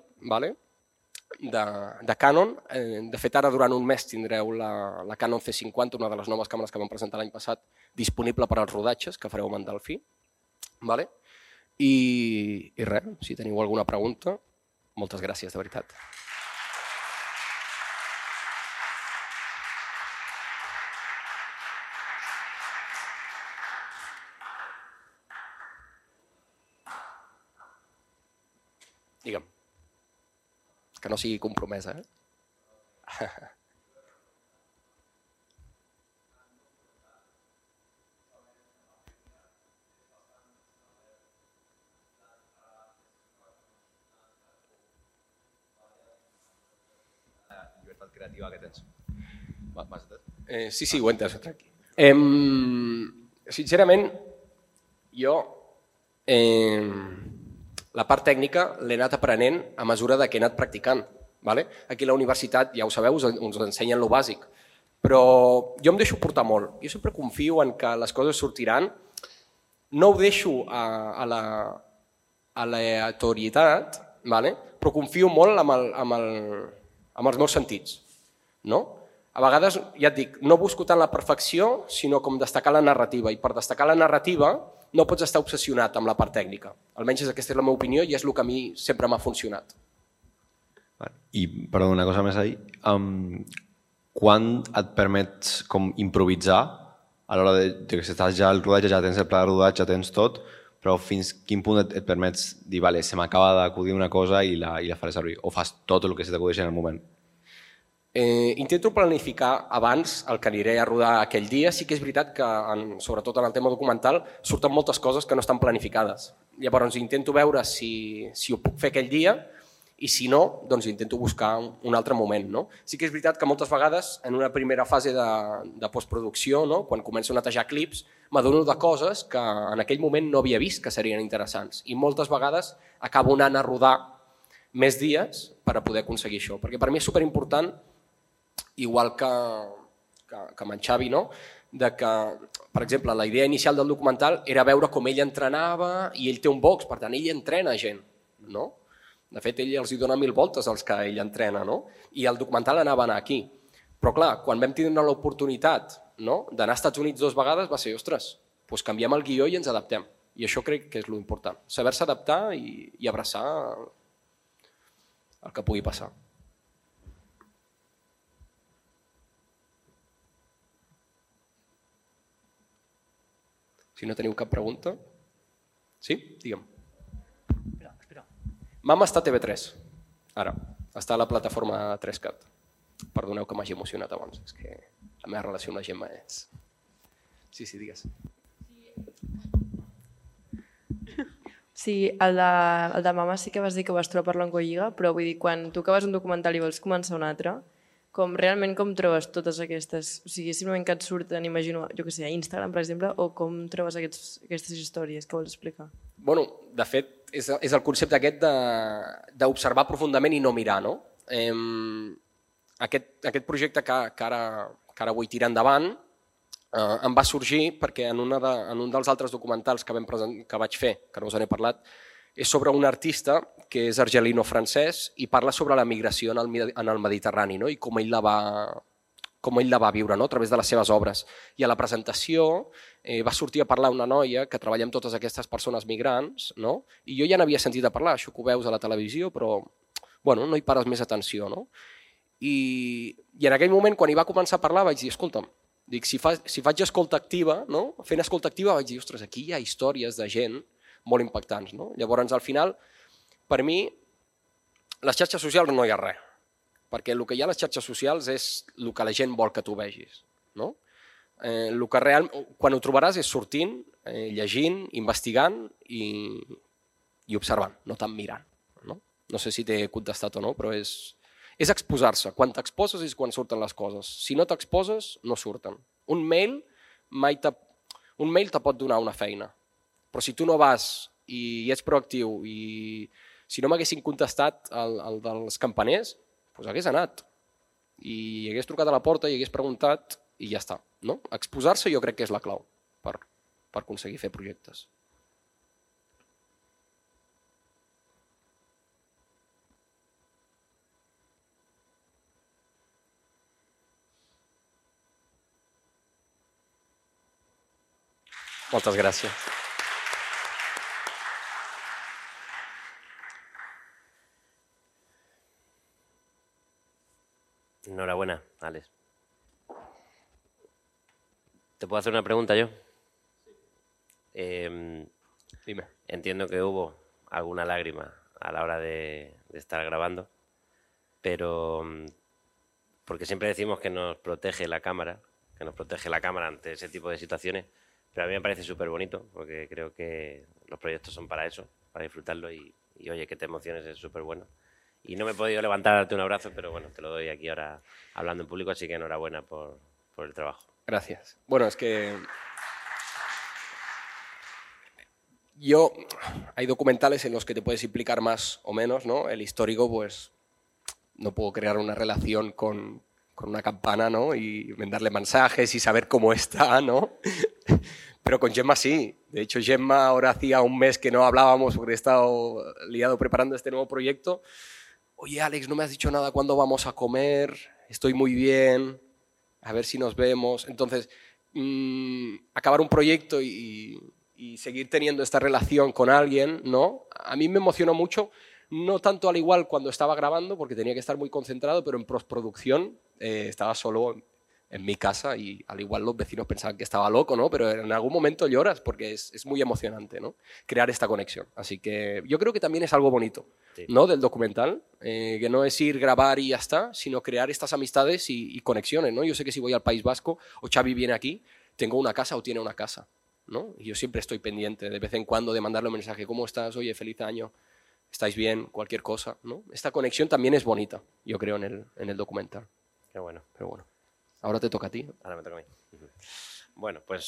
de Canon. De fet, ara durant un mes tindreu la Canon C50, una de les noves càmeres que vam presentar l'any passat, disponible per als rodatges que fareu amb en Delfí. I res, si teniu alguna pregunta, moltes gràcies, de veritat. Digue'm. Que no sigui compromesa, Llibertat creativa que tens. Sí, ho he entès. Sincerament, jo la part tècnica l'he anat aprenent a mesura que he anat practicant. Aquí a la universitat, ja ho sabeu, ens ensenyen lo bàsic, però jo em deixo portar molt. Jo sempre confio en que les coses sortiran. No ho deixo a l'aleatorietat, però confio molt amb els meus sentits. A vegades, ja et dic, no busco tant la perfecció, sinó com destacar la narrativa. I per destacar la narrativa no pots estar obsessionat amb la part tècnica. Almenys aquesta és la meva opinió i és el que a mi sempre m'ha funcionat. I, perdó, una cosa més ahí. Quan et permets improvisar a l'hora que estàs ja al rodatge, ja tens el pla de rodatge, ja tens tot, però fins quin punt et permets dir, vale, se m'acaba d'acudir una cosa i la faré servir? O fas tot el que se t'acudeix en el moment? Intento planificar abans el que aniré a rodar aquell dia. Sí que és veritat que, sobretot en el tema documental, surten moltes coses que no estan planificades. Llavors intento veure si ho puc fer aquell dia i si no, doncs intento buscar un altre moment. Sí que és veritat que moltes vegades en una primera fase de postproducció, quan començo a netejar clips, m'adono de coses que en aquell moment no havia vist que serien interessants. I moltes vegades acabo anant a rodar més dies per a poder aconseguir això. Perquè per mi és superimportant, igual que amb en Xavi, no? De que, per exemple, la idea inicial del documental era veure com ell entrenava i ell té un box, per tant, ell entrena gent, no? De fet, ell els hi dona 1000 voltes als que ell entrena, no? I el documental anava a anar aquí. Però clar, quan vam tindre l'oportunitat d'anar als Estats Units 2 vegades va ser, ostres, doncs canviem el guió i ens adaptem. I això crec que és l'important, saber-se adaptar i abraçar el que pugui passar. Si no teniu cap pregunta... Sí? Digue'm. Espera. Mama està a TV3, ara. Està a la plataforma 3CAT. Perdoneu que m'hagi emocionat abans, és que la meva relació amb la Gemma és... Sí, digues. Sí, el de Mama sí que vas dir que vas trobar per l'Oncolliga, però vull dir, quan tu acabes un documental i vols començar un altre, realment com trobes totes aquestes... O sigui, simplement que et surten, imagino, jo què sé, a Instagram, per exemple, o com trobes aquestes històries que vols explicar? Bueno, de fet, és el concepte aquest d'observar profundament i no mirar, no? Aquest projecte que ara vull tirar endavant em va sorgir perquè en un dels altres documentals que vaig fer, que no us n'he parlat, és sobre un artista que és argelino-francès i parla sobre la migració en el Mediterrani, no? I com ell la va viure, no? A través de les seves obres. I a la presentació va sortir a parlar una noia que treballa amb totes aquestes persones migrants, no? I jo ja n'havia sentit a parlar, això que ho veus a la televisió, però bueno, no hi pares més atenció, no? I en aquell moment, quan hi va començar a parlar, vaig dir, escolta'm, dic, si faig escolta activa, no? Fent escolta activa vaig dir, ostres, aquí hi ha històries de gent molt impactants, no? Llavors, al final, per mi, les xarxes socials no hi ha res, perquè el que hi ha a les xarxes socials és el que la gent vol que tu vegis, no? Quan ho trobaràs és sortint, llegint, investigant i observant, no tant mirant, no? No sé si t'he contestat o no, però és exposar-se. Quan t'exposes és quan surten les coses. Si no t'exposes, no surten. Un mail te pot donar una feina, però si tu no vas i ets proactiu i si no m'haguessin contestat el dels campaners, doncs hagués anat i hagués trucat a la porta i hagués preguntat i ja està. Exposar-se jo crec que és la clau per aconseguir fer projectes. Moltes gràcies. Enhorabuena, Alex. ¿Te puedo hacer una pregunta yo? Dime. Entiendo que hubo alguna lágrima a la hora de estar grabando, pero porque siempre decimos que nos protege la cámara ante ese tipo de situaciones. Pero a mí me parece súper bonito, porque creo que los proyectos son para eso, para disfrutarlo y oye, que te emociones es súper bueno. Y no me he podido levantar a darte un abrazo, pero bueno, te lo doy aquí ahora hablando en público, así que enhorabuena por el trabajo. Gracias. Bueno, es que hay documentales en los que te puedes implicar más o menos, ¿no? El histórico, pues, no puedo crear una relación con una campana, ¿no? Y mandarle mensajes y saber cómo está, ¿no? Pero con Gemma sí. De hecho, Gemma ahora hacía un mes que no hablábamos porque he estado liado preparando este nuevo proyecto. Oye, Alex, no me has dicho nada cuándo vamos a comer. Estoy muy bien. A ver si nos vemos. Entonces, acabar un proyecto y seguir teniendo esta relación con alguien, ¿no? A mí me emocionó mucho. No tanto al igual cuando estaba grabando, porque tenía que estar muy concentrado, pero en postproducción estaba solo en mi casa y al igual los vecinos pensaban que estaba loco, ¿no? Pero en algún momento lloras porque es muy emocionante, ¿no? Crear esta conexión. Así que yo creo que también es algo bonito, sí, ¿no? Del documental, que no es ir, grabar y ya está, sino crear estas amistades y conexiones, ¿no? Yo sé que si voy al País Vasco o Xavi viene aquí, tengo una casa o tiene una casa, ¿no? Y yo siempre estoy pendiente de vez en cuando de mandarle un mensaje, ¿cómo estás? Oye, feliz año. ¿Estáis bien? Cualquier cosa, ¿no? Esta conexión también es bonita, yo creo, en el documental. Qué bueno. Pero bueno, ahora te toca a ti. Ahora me toca a mí. Bueno, pues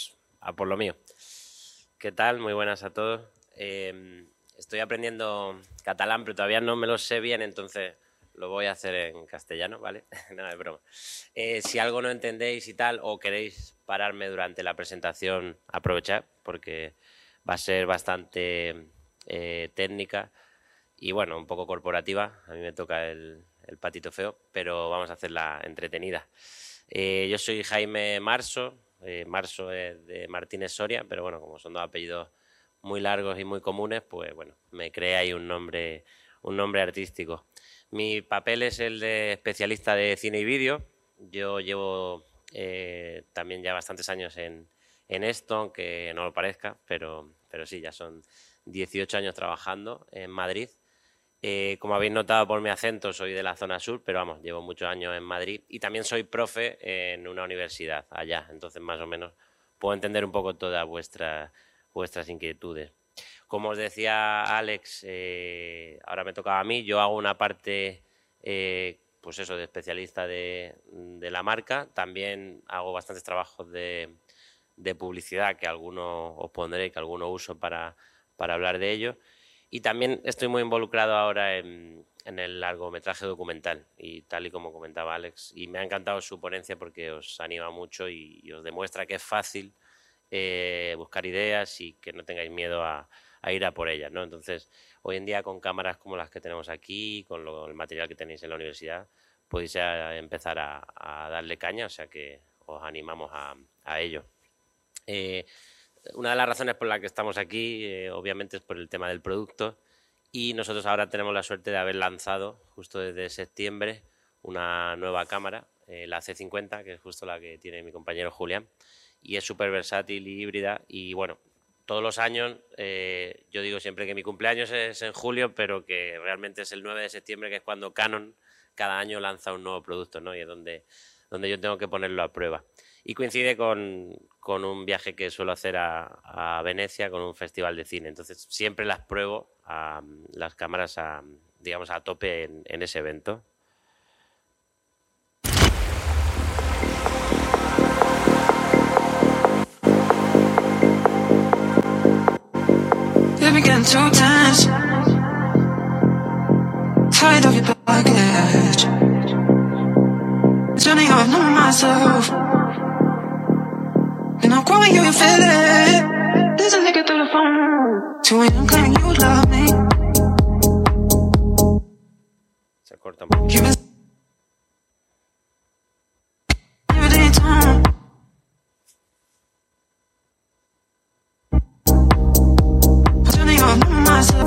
a por lo mío. ¿Qué tal? Muy buenas a todos. Estoy aprendiendo catalán, pero todavía no me lo sé bien, entonces lo voy a hacer en castellano, ¿vale? Nada de broma. Si algo no entendéis y tal, o queréis pararme durante la presentación, aprovechad, porque va a ser bastante técnica y, bueno, un poco corporativa. A mí me toca el patito feo, pero vamos a hacerla entretenida. Yo soy Jaime Marso. Marso es de Martínez Soria, pero bueno, como son dos apellidos muy largos y muy comunes, pues bueno, me creé ahí un nombre artístico. Mi papel es el de especialista de cine y vídeo. Yo llevo también ya bastantes años en esto, aunque no lo parezca, pero sí, ya son 18 años trabajando en Madrid. Como habéis notado por mi acento, soy de la zona sur, pero vamos, llevo muchos años en Madrid y también soy profe en una universidad allá, entonces más o menos puedo entender un poco todas vuestras inquietudes. Como os decía Alex, ahora me tocaba a mí, yo hago una parte pues eso, de especialista de la marca, también hago bastantes trabajos de publicidad que alguno os pondré, que alguno uso para hablar de ello. Y también estoy muy involucrado ahora en el largometraje documental, y tal y como comentaba Alex, y me ha encantado su ponencia porque os anima mucho y os demuestra que es fácil buscar ideas y que no tengáis miedo a ir a por ellas, ¿no? Entonces, hoy en día con cámaras como las que tenemos aquí, con el material que tenéis en la universidad, podéis empezar a darle caña, o sea que os animamos a ello. Una de las razones por las que estamos aquí, obviamente, es por el tema del producto, y nosotros ahora tenemos la suerte de haber lanzado, justo desde septiembre, una nueva cámara, la C50, que es justo la que tiene mi compañero Julián, y es súper versátil y híbrida, y bueno, todos los años, yo digo siempre que mi cumpleaños es en julio, pero que realmente es el 9 de septiembre, que es cuando Canon cada año lanza un nuevo producto, ¿no? Y es donde yo tengo que ponerlo a prueba. Y coincide con un viaje que suelo hacer a Venecia, con un festival de cine. Entonces siempre las pruebo, las cámaras digamos, a tope en ese evento. And I'm calling you, you feel it. There's a nigga through the phone. 2 a.m. claiming you love me. Se corta un poquito. Everything time. Turning on myself.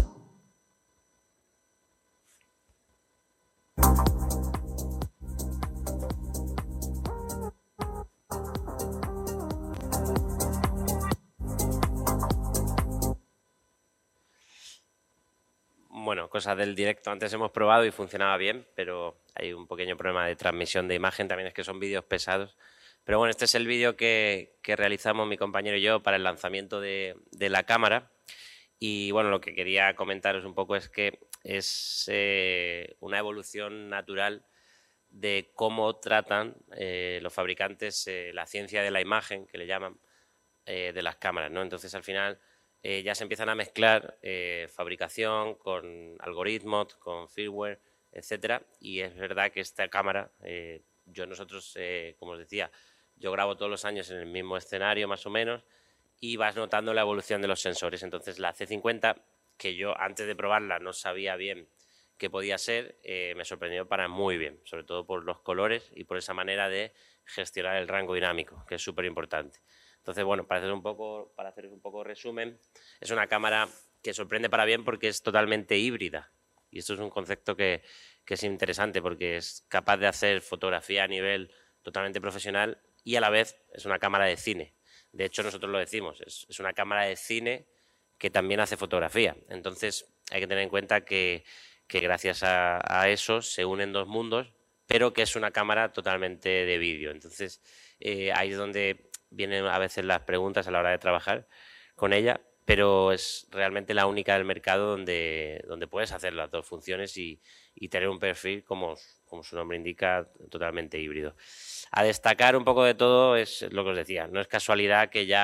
Bueno, cosas del directo. Antes hemos probado y funcionaba bien, pero hay un pequeño problema de transmisión de imagen. También es que son vídeos pesados. Pero bueno, este es el vídeo que realizamos mi compañero y yo para el lanzamiento de la cámara. Y bueno, lo que quería comentaros un poco es que es una evolución natural de cómo tratan los fabricantes la ciencia de la imagen, que le llaman, de las cámaras, ¿no? Entonces, al final, ya se empiezan a mezclar fabricación con algoritmos, con firmware, etcétera. Y es verdad que esta cámara, nosotros, como os decía, yo grabo todos los años en el mismo escenario, más o menos, y vas notando la evolución de los sensores. Entonces, la C50, que yo antes de probarla no sabía bien qué podía ser, me sorprendió para muy bien, sobre todo por los colores y por esa manera de gestionar el rango dinámico, que es súper importante. Entonces, bueno, para hacer un poco resumen, es una cámara que sorprende para bien porque es totalmente híbrida. Y esto es un concepto que es interesante porque es capaz de hacer fotografía a nivel totalmente profesional y a la vez es una cámara de cine. De hecho, nosotros lo decimos, es una cámara de cine que también hace fotografía. Entonces, hay que tener en cuenta que gracias a eso se unen dos mundos, pero que es una cámara totalmente de vídeo. Entonces, ahí es donde vienen a veces las preguntas a la hora de trabajar con ella, pero es realmente la única del mercado donde puedes hacer las dos funciones y tener un perfil, como su nombre indica, totalmente híbrido. A destacar un poco de todo es lo que os decía, no es casualidad que ya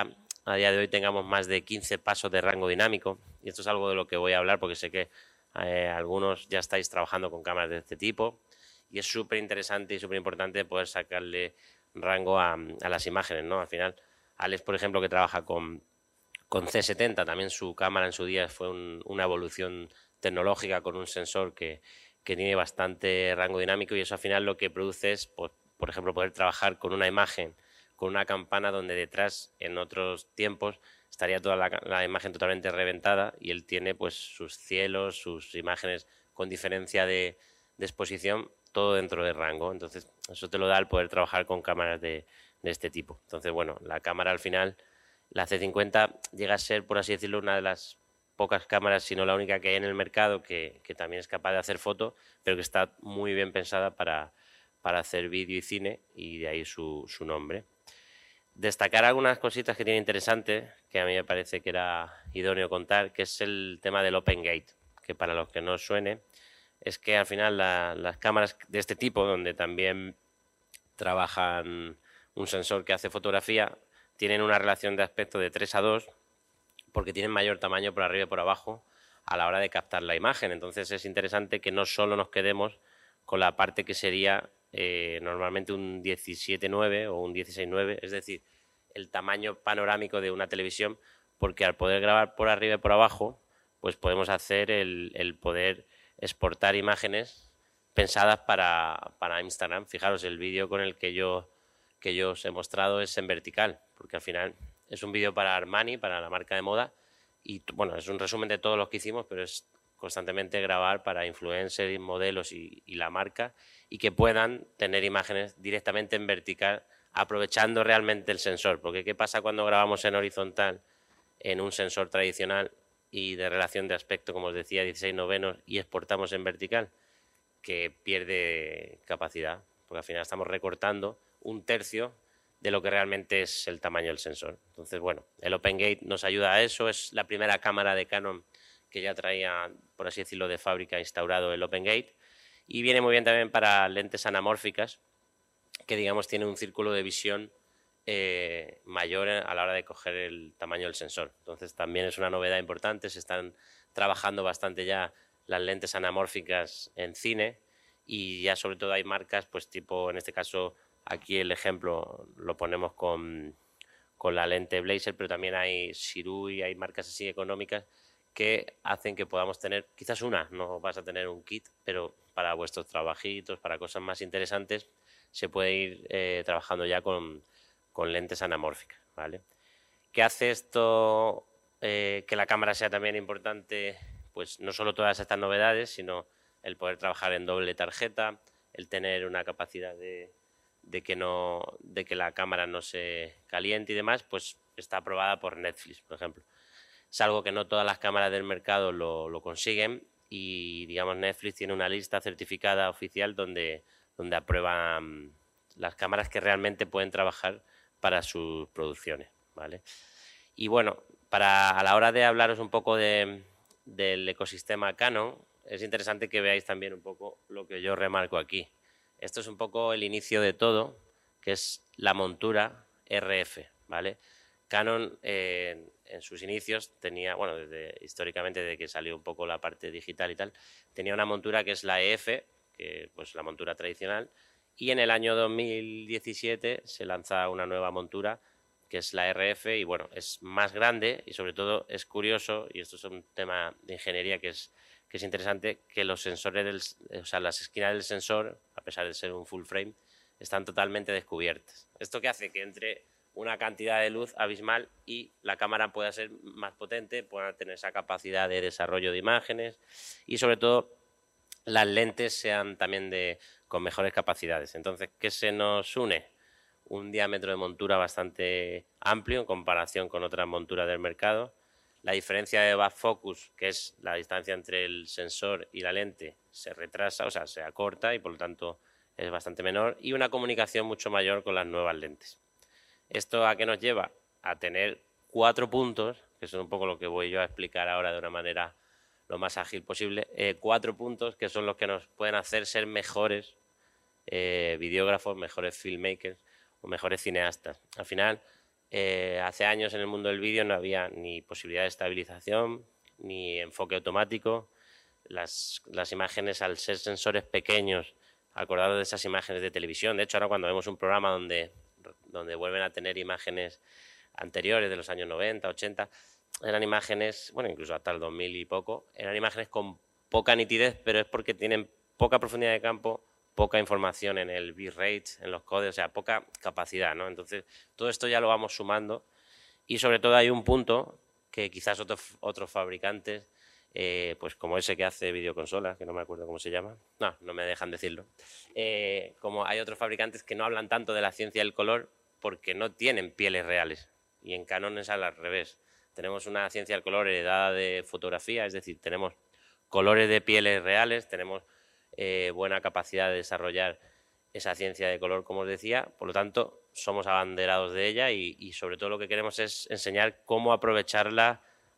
a día de hoy tengamos más de 15 pasos de rango dinámico, y esto es algo de lo que voy a hablar porque sé que algunos ya estáis trabajando con cámaras de este tipo, y es súper interesante y súper importante poder sacarle rango a las imágenes, ¿no? Al final, Alex, por ejemplo, que trabaja con C70, también su cámara en su día fue una evolución tecnológica con un sensor que tiene bastante rango dinámico, y eso al final lo que produce es, pues, por ejemplo, poder trabajar con una imagen, con una campana donde detrás, en otros tiempos, estaría toda la imagen totalmente reventada, y él tiene pues sus cielos, sus imágenes con diferencia de exposición, todo dentro del rango. Entonces, eso te lo da el poder trabajar con cámaras de este tipo. Entonces, bueno, la cámara al final, la C50, llega a ser, por así decirlo, una de las pocas cámaras, si no la única que hay en el mercado, que también es capaz de hacer foto, pero que está muy bien pensada para hacer vídeo y cine, y de ahí su nombre. Destacar algunas cositas que tiene interesantes, que a mí me parece que era idóneo contar, que es el tema del Open Gate, que para los que no os suene, es que al final las cámaras de este tipo, donde también trabajan un sensor que hace fotografía, tienen una relación de aspecto de 3:2, porque tienen mayor tamaño por arriba y por abajo a la hora de captar la imagen. Entonces es interesante que no solo nos quedemos con la parte que sería normalmente un 17:9 o un 16:9, es decir, el tamaño panorámico de una televisión, porque al poder grabar por arriba y por abajo, pues podemos hacer el poder exportar imágenes pensadas para Instagram. Fijaros, el vídeo con el que yo os he mostrado es en vertical, porque al final es un vídeo para Armani, para la marca de moda, y bueno, es un resumen de todo lo que hicimos, pero es constantemente grabar para influencers, modelos y la marca, y que puedan tener imágenes directamente en vertical, aprovechando realmente el sensor. Porque ¿qué pasa cuando grabamos en horizontal en un sensor tradicional y de relación de aspecto, como os decía, 16:9, y exportamos en vertical? Que pierde capacidad, porque al final estamos recortando 1/3 de lo que realmente es el tamaño del sensor. Entonces, bueno, el Open Gate nos ayuda a eso. Es la primera cámara de Canon que ya traía, por así decirlo, de fábrica instaurado el Open Gate, y viene muy bien también para lentes anamórficas, que digamos tiene un círculo de visión mayor a la hora de coger el tamaño del sensor. Entonces también es una novedad importante. Se están trabajando bastante ya las lentes anamórficas en cine, y ya sobre todo hay marcas, pues tipo, en este caso aquí el ejemplo lo ponemos con la lente Blazer, pero también hay Sirui, hay marcas así económicas que hacen que podamos tener, quizás no vas a tener un kit, pero para vuestros trabajitos, para cosas más interesantes, se puede ir trabajando ya con lentes anamórficas, ¿vale? ¿Qué hace esto que la cámara sea también importante? Pues no solo todas estas novedades, sino el poder trabajar en doble tarjeta, el tener una capacidad de que la cámara no se caliente y demás, pues está aprobada por Netflix, por ejemplo. Es algo que no todas las cámaras del mercado lo consiguen, y digamos Netflix tiene una lista certificada oficial donde aprueban las cámaras que realmente pueden trabajar para sus producciones, ¿vale? Y bueno, a la hora de hablaros un poco del ecosistema Canon, es interesante que veáis también un poco lo que yo remarco aquí. Esto es un poco el inicio de todo, que es la montura RF, ¿vale? Canon en sus inicios tenía, bueno, históricamente, desde que salió un poco la parte digital y tal, tenía una montura que es la EF, que pues la montura tradicional, y en el año 2017 se lanza una nueva montura que es la RF, y bueno, es más grande, y sobre todo es curioso, y esto es un tema de ingeniería que es interesante, que los sensores, las esquinas del sensor, a pesar de ser un full frame, están totalmente descubiertas. ¿Esto qué hace? Que entre una cantidad de luz abismal y la cámara pueda ser más potente, pueda tener esa capacidad de desarrollo de imágenes, y sobre todo las lentes sean también con mejores capacidades. Entonces, ¿qué se nos une? Un diámetro de montura bastante amplio en comparación con otras monturas del mercado. La diferencia de back focus, que es la distancia entre el sensor y la lente, se retrasa, o sea, se acorta, y por lo tanto es bastante menor, y una comunicación mucho mayor con las nuevas lentes. ¿Esto a qué nos lleva? A tener 4 puntos, que son un poco lo que voy yo a explicar ahora de una manera lo más ágil posible, 4 puntos que son los que nos pueden hacer ser mejores videógrafos, mejores filmmakers o mejores cineastas. Al final, Hace años en el mundo del vídeo no había ni posibilidad de estabilización, ni enfoque automático. Las imágenes, al ser sensores pequeños, acordados de esas imágenes de televisión. De hecho, ahora cuando vemos un programa donde vuelven a tener imágenes anteriores de los años 90, 80, eran imágenes, bueno, incluso hasta el 2000 y poco, eran imágenes con poca nitidez, pero es porque tienen poca profundidad de campo, poca información en el bitrate, en los codes, o sea, poca capacidad, ¿no? Entonces, todo esto ya lo vamos sumando y sobre todo hay un punto que quizás otros fabricantes, pues como ese que hace videoconsolas, que no me acuerdo cómo se llama, no me dejan decirlo, como hay otros fabricantes que no hablan tanto de la ciencia del color porque no tienen pieles reales, y en Canon es al revés. Tenemos una ciencia del color heredada de fotografía, es decir, tenemos colores de pieles reales, tenemos buena capacidad de desarrollar esa ciencia de color, como os decía, por lo tanto, somos abanderados de ella y sobre todo lo que queremos es enseñar cómo aprovecharla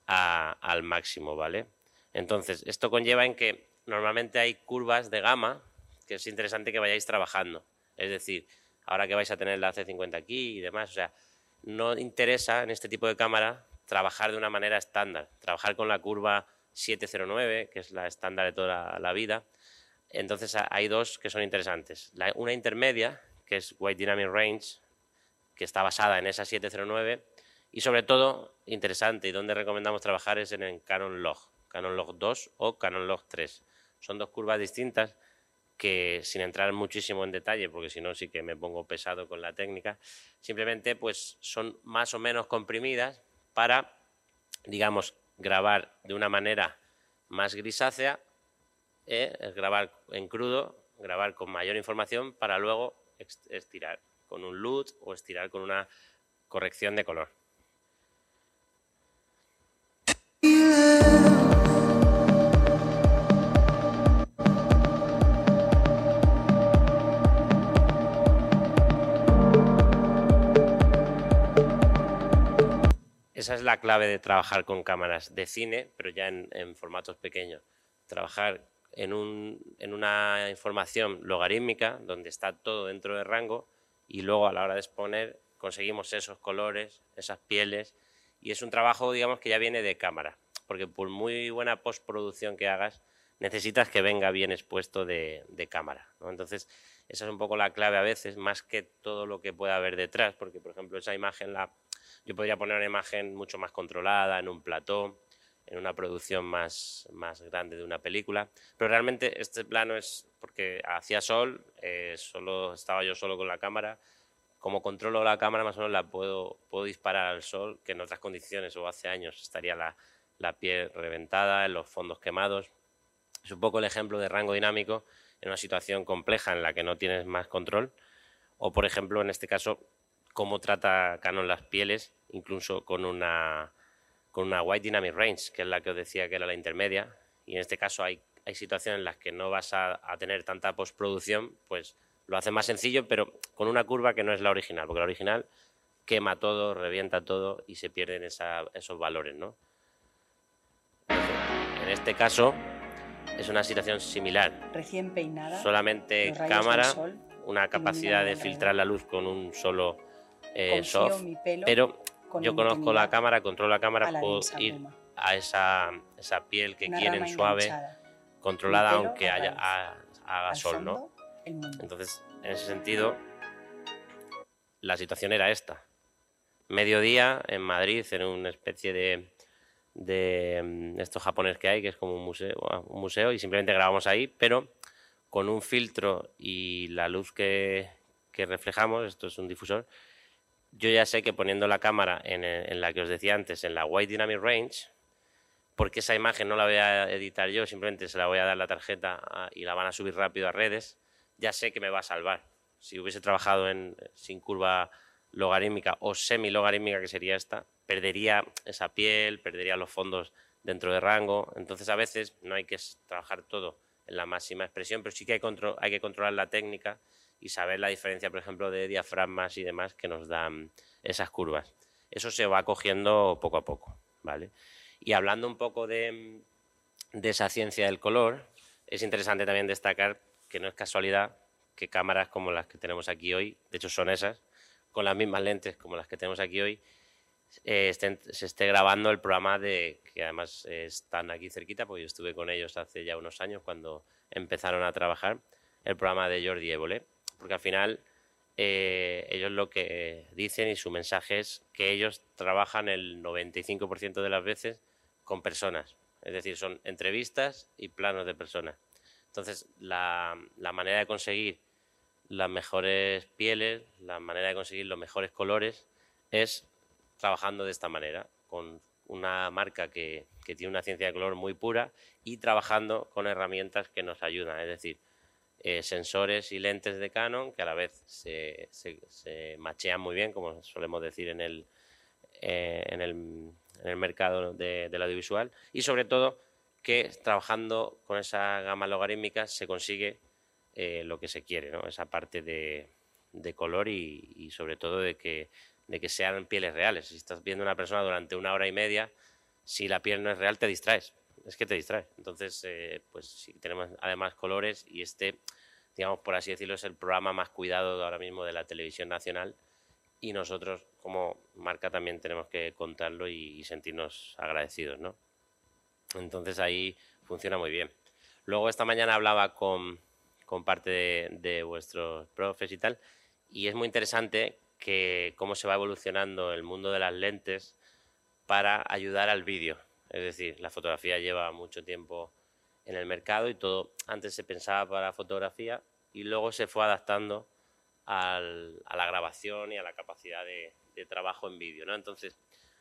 al máximo, ¿vale? Entonces, esto conlleva en que normalmente hay curvas de gama que es interesante que vayáis trabajando. Es decir, ahora que vais a tener la C50 aquí y demás, o sea, no interesa en este tipo de cámara trabajar de una manera estándar, trabajar con la curva 709, que es la estándar de toda la vida. Entonces hay dos que son interesantes. Una intermedia, que es Wide Dynamic Range, que está basada en esa 709, y sobre todo, interesante, y donde recomendamos trabajar es en el Canon Log 2 o Canon Log 3. Son dos curvas distintas que, sin entrar muchísimo en detalle, porque si no sí que me pongo pesado con la técnica, simplemente pues son más o menos comprimidas para, digamos, grabar de una manera más grisácea, grabar en crudo, grabar con mayor información para luego estirar con un LUT o estirar con una corrección de color. Esa es la clave de trabajar con cámaras de cine, pero ya en formatos pequeños. Trabajar en una información logarítmica donde está todo dentro de rango y luego a la hora de exponer conseguimos esos colores, esas pieles, y es un trabajo, digamos, que ya viene de cámara, porque por muy buena postproducción que hagas necesitas que venga bien expuesto de cámara, ¿no? Entonces esa es un poco la clave a veces, más que todo lo que pueda haber detrás, porque por ejemplo esa imagen yo podría poner una imagen mucho más controlada en un plató, en una producción más grande de una película, pero realmente este plano es porque hacía sol, estaba yo solo con la cámara. Como controlo la cámara, más o menos la puedo disparar al sol, que en otras condiciones o hace años estaría la piel reventada, en los fondos quemados. Es un poco el ejemplo de rango dinámico en una situación compleja en la que no tienes más control, o por ejemplo en este caso cómo trata Canon las pieles, incluso con una Wide Dynamic Range, que es la que os decía que era la intermedia, y en este caso hay situaciones en las que no vas a tener tanta postproducción, pues lo hace más sencillo, pero con una curva que no es la original, porque la original quema todo, revienta todo y se pierden esos valores, ¿no? En este caso es una situación similar. Recién peinada. Solamente cámara, una capacidad de filtrar la luz con un solo soft, pero yo conozco la cámara, controlo la cámara, puedo ir a esa piel que quieren suave, controlada aunque haga sol, ¿no? Entonces, en ese sentido, la situación era esta. Mediodía en Madrid, en una especie de estos japoneses que hay, que es como un museo, y simplemente grabamos ahí, pero con un filtro y la luz que reflejamos, esto es un difusor, yo ya sé que poniendo la cámara en la que os decía antes, en la Wide Dynamic Range, porque esa imagen no la voy a editar yo, simplemente se la voy a dar la tarjeta y la van a subir rápido a redes, ya sé que me va a salvar. Si hubiese trabajado sin curva logarítmica o semi-logarítmica, que sería esta, perdería esa piel, perdería los fondos dentro de rango. Entonces, a veces no hay que trabajar todo en la máxima expresión, pero sí que hay que controlar la técnica y saber la diferencia, por ejemplo, de diafragmas y demás que nos dan esas curvas. Eso se va cogiendo poco a poco, ¿vale? Y hablando un poco de esa ciencia del color, es interesante también destacar que no es casualidad que cámaras como las que tenemos aquí hoy, de hecho son esas, con las mismas lentes como las que tenemos aquí hoy, se esté grabando el programa que además están aquí cerquita, porque yo estuve con ellos hace ya unos años cuando empezaron a trabajar, el programa de Jordi Évole, porque al final ellos lo que dicen y su mensaje es que ellos trabajan el 95% de las veces con personas, es decir, son entrevistas y planos de personas. Entonces, la manera de conseguir las mejores pieles, la manera de conseguir los mejores colores es trabajando de esta manera, con una marca que tiene una ciencia de color muy pura y trabajando con herramientas que nos ayudan, es decir, sensores y lentes de Canon que a la vez se machean muy bien, como solemos decir en el mercado del audiovisual, y sobre todo que trabajando con esa gama logarítmica se consigue lo que se quiere, ¿no? Esa parte de color y sobre todo de que sean pieles reales. Si estás viendo a una persona durante 1 hora y media, si la piel no es real te distraes, es que te distraes. Entonces, pues si tenemos además colores y digamos por así decirlo, es el programa más cuidado ahora mismo de la televisión nacional y nosotros como marca también tenemos que contarlo y sentirnos agradecidos, ¿no? Entonces ahí funciona muy bien. Luego esta mañana hablaba con parte de vuestros profes y tal, y es muy interesante cómo se va evolucionando el mundo de las lentes para ayudar al vídeo. Es decir, la fotografía lleva mucho tiempo en el mercado y todo antes se pensaba para fotografía y luego se fue adaptando a la grabación y a la capacidad de trabajo en vídeo, ¿no? Entonces,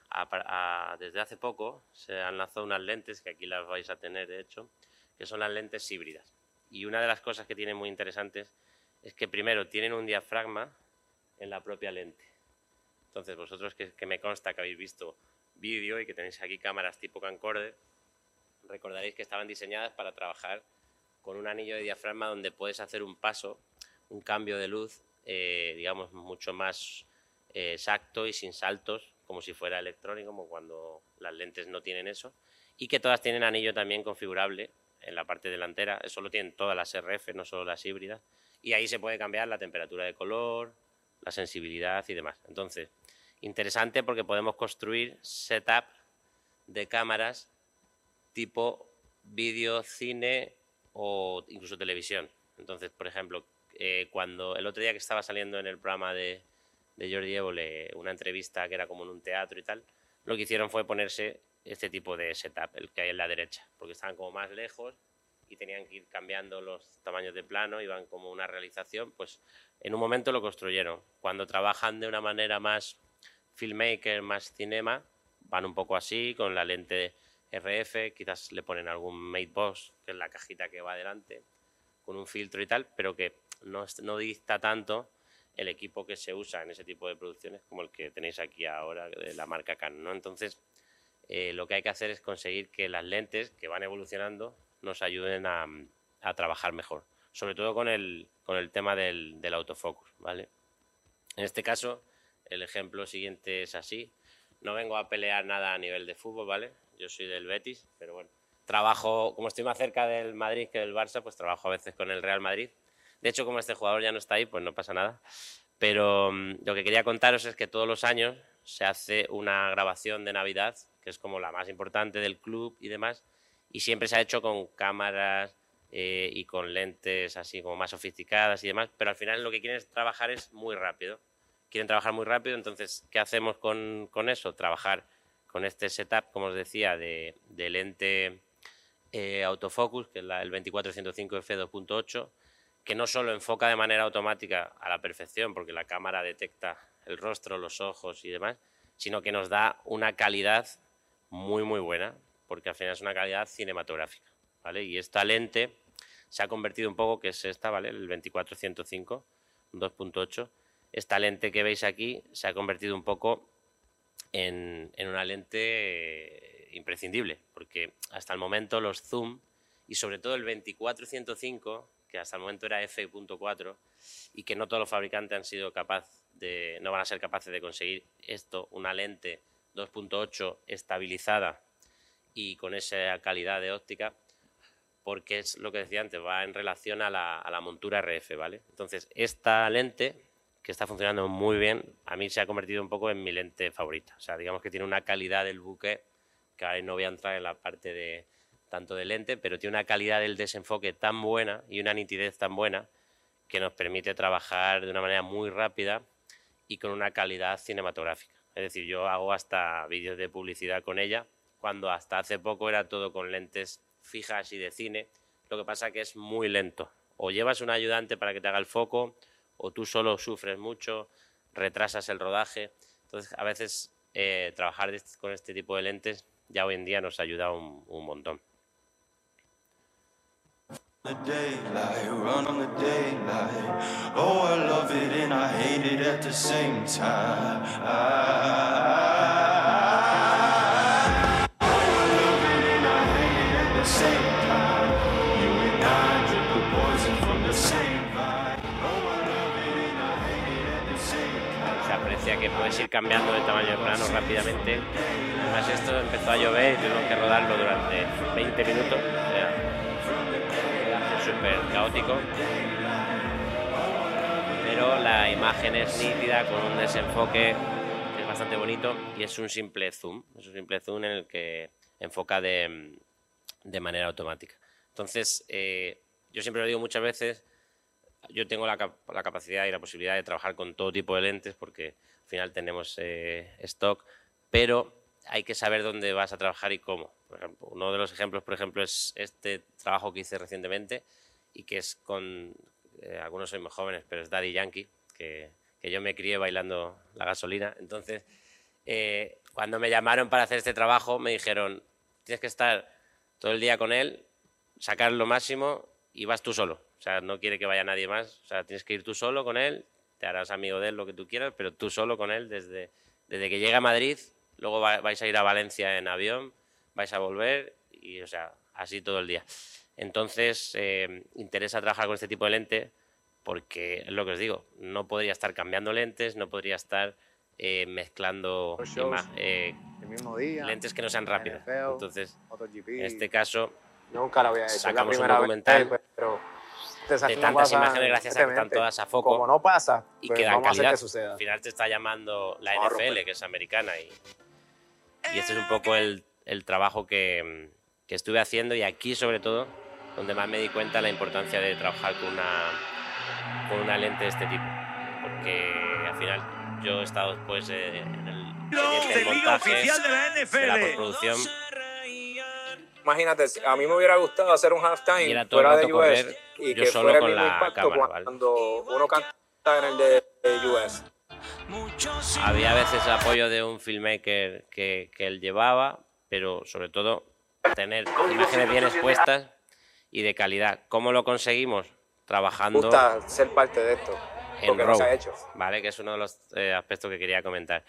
desde hace poco se han lanzado unas lentes, que aquí las vais a tener de hecho, que son las lentes híbridas. Y una de las cosas que tienen muy interesantes es que primero tienen un diafragma en la propia lente. Entonces vosotros que me consta que habéis visto vídeo y que tenéis aquí cámaras tipo camcorder, recordaréis que estaban diseñadas para trabajar con un anillo de diafragma donde puedes hacer un paso, un cambio de luz, digamos, mucho más exacto y sin saltos, como si fuera electrónico, como cuando las lentes no tienen eso, y que todas tienen anillo también configurable en la parte delantera. Eso lo tienen todas las RF, no solo las híbridas, y ahí se puede cambiar la temperatura de color, la sensibilidad y demás. Entonces, interesante porque podemos construir setup de cámaras tipo vídeo, cine o incluso televisión. Entonces, por ejemplo, cuando el otro día que estaba saliendo en el programa de Jordi Évole una entrevista que era como en un teatro y tal, lo que hicieron fue ponerse este tipo de setup, el que hay en la derecha, porque estaban como más lejos y tenían que ir cambiando los tamaños de plano, iban como una realización, pues en un momento lo construyeron. Cuando trabajan de una manera más filmmaker, más cinema, van un poco así, con la lente RF, quizás le ponen algún matebox, que es la cajita que va adelante, con un filtro y tal, pero que no dicta tanto el equipo que se usa en ese tipo de producciones como el que tenéis aquí ahora de la marca Canon, ¿no? Entonces, lo que hay que hacer es conseguir que las lentes que van evolucionando nos ayuden a trabajar mejor, sobre todo con el tema del autofocus, ¿vale? En este caso, el ejemplo siguiente es así. No vengo a pelear nada a nivel de fútbol, ¿vale? Yo soy del Betis, pero bueno, trabajo, como estoy más cerca del Madrid que del Barça, pues trabajo a veces con el Real Madrid. De hecho, como este jugador ya no está ahí, pues no pasa nada. Pero lo que quería contaros es que todos los años se hace una grabación de Navidad, que es como la más importante del club y demás, y siempre se ha hecho con cámaras y con lentes así como más sofisticadas y demás, pero al final lo que quieren trabajar es muy rápido. Quieren trabajar muy rápido, entonces, ¿qué hacemos con eso? Trabajar con este setup, como os decía, de lente autofocus, que es el 24-105 f2.8, que no solo enfoca de manera automática a la perfección, porque la cámara detecta el rostro, los ojos y demás, sino que nos da una calidad muy, muy buena, porque al final es una calidad cinematográfica, ¿vale? Y esta lente se ha convertido un poco, que es esta, ¿vale? El 24-105, 2.8. Esta lente que veis aquí se ha convertido un poco en una lente imprescindible, porque hasta el momento los zoom, y sobre todo el 24-105, que hasta el momento era f.4, y que no todos los fabricantes han sido no van a ser capaces de conseguir esto, una lente 2.8 estabilizada y con esa calidad de óptica, porque es lo que decía antes, va en relación a la montura RF, ¿vale? Entonces, esta lente que está funcionando muy bien. A mí se ha convertido un poco en mi lente favorita. O sea, digamos que tiene una calidad del buque, que ahora no voy a entrar en la parte de tanto de lente, pero tiene una calidad del desenfoque tan buena y una nitidez tan buena que nos permite trabajar de una manera muy rápida y con una calidad cinematográfica. Es decir, yo hago hasta vídeos de publicidad con ella, cuando hasta hace poco era todo con lentes fijas y de cine. Lo que pasa que es muy lento. O llevas un ayudante para que te haga el foco, o tú solo sufres mucho, retrasas el rodaje. Entonces, a veces trabajar con este tipo de lentes ya hoy en día nos ayuda un montón. The daylight, run on the daylight. Oh, I love it and I hate it at the same time. Oh, I love it and I hate it at the same time. You and I drink the poison from the same vine. Oh, I love it and I hate it at the same time. Se aprecia que puedes ir cambiando de tamaño de plano rápidamente. Además, esto empezó a llover y tuvimos que rodarlo durante 20 minutos. O sea, súper caótico, pero la imagen es nítida, con un desenfoque que es bastante bonito, y es un simple zoom en el que enfoca de manera automática. Entonces, yo siempre lo digo muchas veces, yo tengo la capacidad y la posibilidad de trabajar con todo tipo de lentes, porque al final tenemos stock, pero hay que saber dónde vas a trabajar y cómo. Por ejemplo, uno de los ejemplos, por ejemplo, es este trabajo que hice recientemente y que es con, algunos sois más jóvenes, pero es Daddy Yankee, que yo me crié bailando la gasolina. Entonces, cuando me llamaron para hacer este trabajo, me dijeron, tienes que estar todo el día con él, sacar lo máximo y vas tú solo. O sea, no quiere que vaya nadie más. O sea, tienes que ir tú solo con él, te harás amigo de él, lo que tú quieras, pero tú solo con él desde que llegue a Madrid. Luego vais a ir a Valencia en avión, vais a volver y, o sea, así todo el día. Entonces, interesa trabajar con este tipo de lente porque, es lo que os digo, no podría estar cambiando lentes, no podría estar mezclando lentes que no sean rápidas. Entonces, en este caso, nunca lo había hecho. Sacamos un documental pero de tantas imágenes gracias a que están todas a foco. Como no pasa, y pues que dan vamos a hacer calidad. que suceda. Al final te está llamando la NFL, que es americana, y este es un poco el trabajo que estuve haciendo, y aquí sobre todo donde más me di cuenta la importancia de trabajar con una lente de este tipo, porque al final yo he estado después en el montaje de la postproducción. Imagínate, a mí me hubiera gustado hacer un halftime era todo fuera el de rato US correr y yo que solo fuera el con mismo la impacto cámara, cuando uno canta en el de US. Había veces apoyo de un filmmaker que él llevaba, pero sobre todo tener imágenes bien expuestas y de calidad. ¿Cómo lo conseguimos? Trabajando Me gusta ser parte de esto, en porque no se RAW, ha hecho. ¿vale? Que es uno de los aspectos que quería comentar.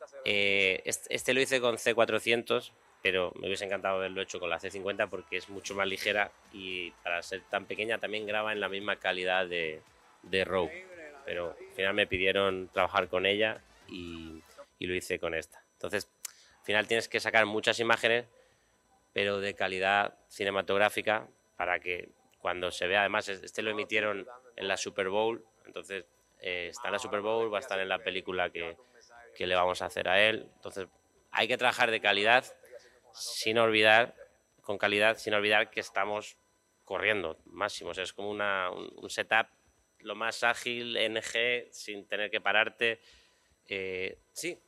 Este lo hice con C400, pero me hubiese encantado haberlo hecho con la C50 porque es mucho más ligera y para ser tan pequeña también graba en la misma calidad de RAW. Pero al final me pidieron trabajar con ella y lo hice con esta. Entonces, al final tienes que sacar muchas imágenes, pero de calidad cinematográfica, para que cuando se vea, además este lo emitieron en la Super Bowl, entonces está en la Super Bowl, va a estar en la película que le vamos a hacer a él. Entonces hay que trabajar de calidad sin olvidar que estamos corriendo máximo. O sea, es como un setup lo más ágil, NG, sin tener que pararte. Sí.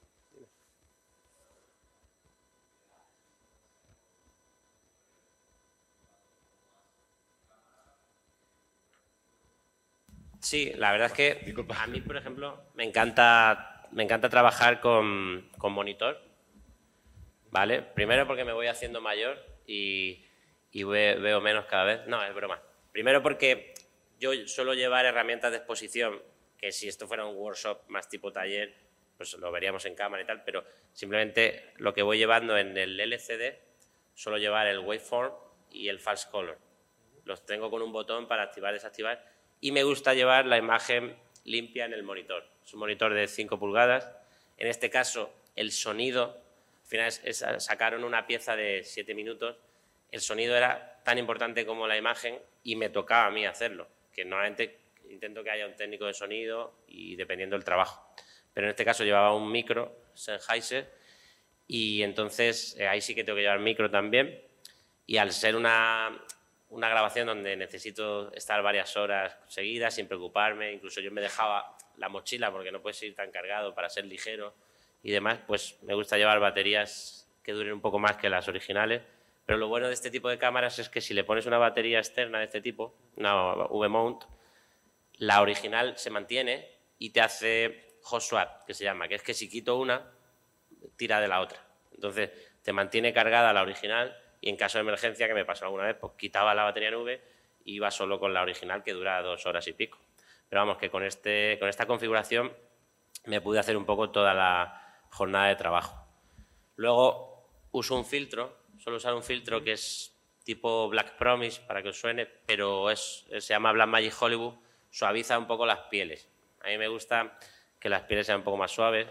Sí, la verdad es que a mí, por ejemplo, me encanta trabajar con monitor, ¿vale? Primero porque me voy haciendo mayor y veo menos cada vez. No, es broma. Primero porque yo suelo llevar herramientas de exposición, que si esto fuera un workshop más tipo taller, pues lo veríamos en cámara y tal, pero simplemente lo que voy llevando en el LCD, suelo llevar el waveform y el false color. Los tengo con un botón para activar y desactivar, y me gusta llevar la imagen limpia en el monitor. Es un monitor de 5 pulgadas. En este caso, el sonido, al final sacaron una pieza de 7 minutos, el sonido era tan importante como la imagen y me tocaba a mí hacerlo, que normalmente intento que haya un técnico de sonido y dependiendo del trabajo. Pero en este caso llevaba un micro Sennheiser y entonces ahí sí que tengo que llevar micro también. Y al ser una grabación donde necesito estar varias horas seguidas sin preocuparme, incluso yo me dejaba la mochila porque no puedes ir tan cargado para ser ligero y demás, pues me gusta llevar baterías que duren un poco más que las originales. Pero lo bueno de este tipo de cámaras es que si le pones una batería externa de este tipo, una V-mount, la original se mantiene y te hace hot swap, que se llama, que es que si quito una, tira de la otra. Entonces, te mantiene cargada la original y en caso de emergencia, que me pasó alguna vez, pues quitaba la batería en V y iba solo con la original, que dura 2 horas y pico. Pero vamos, que con esta configuración me pude hacer un poco toda la jornada de trabajo. Luego uso un filtro, suelo usar un filtro que es tipo Black Promise, para que os suene, pero se llama Blackmagic Hollywood, suaviza un poco las pieles. A mí me gusta que las pieles sean un poco más suaves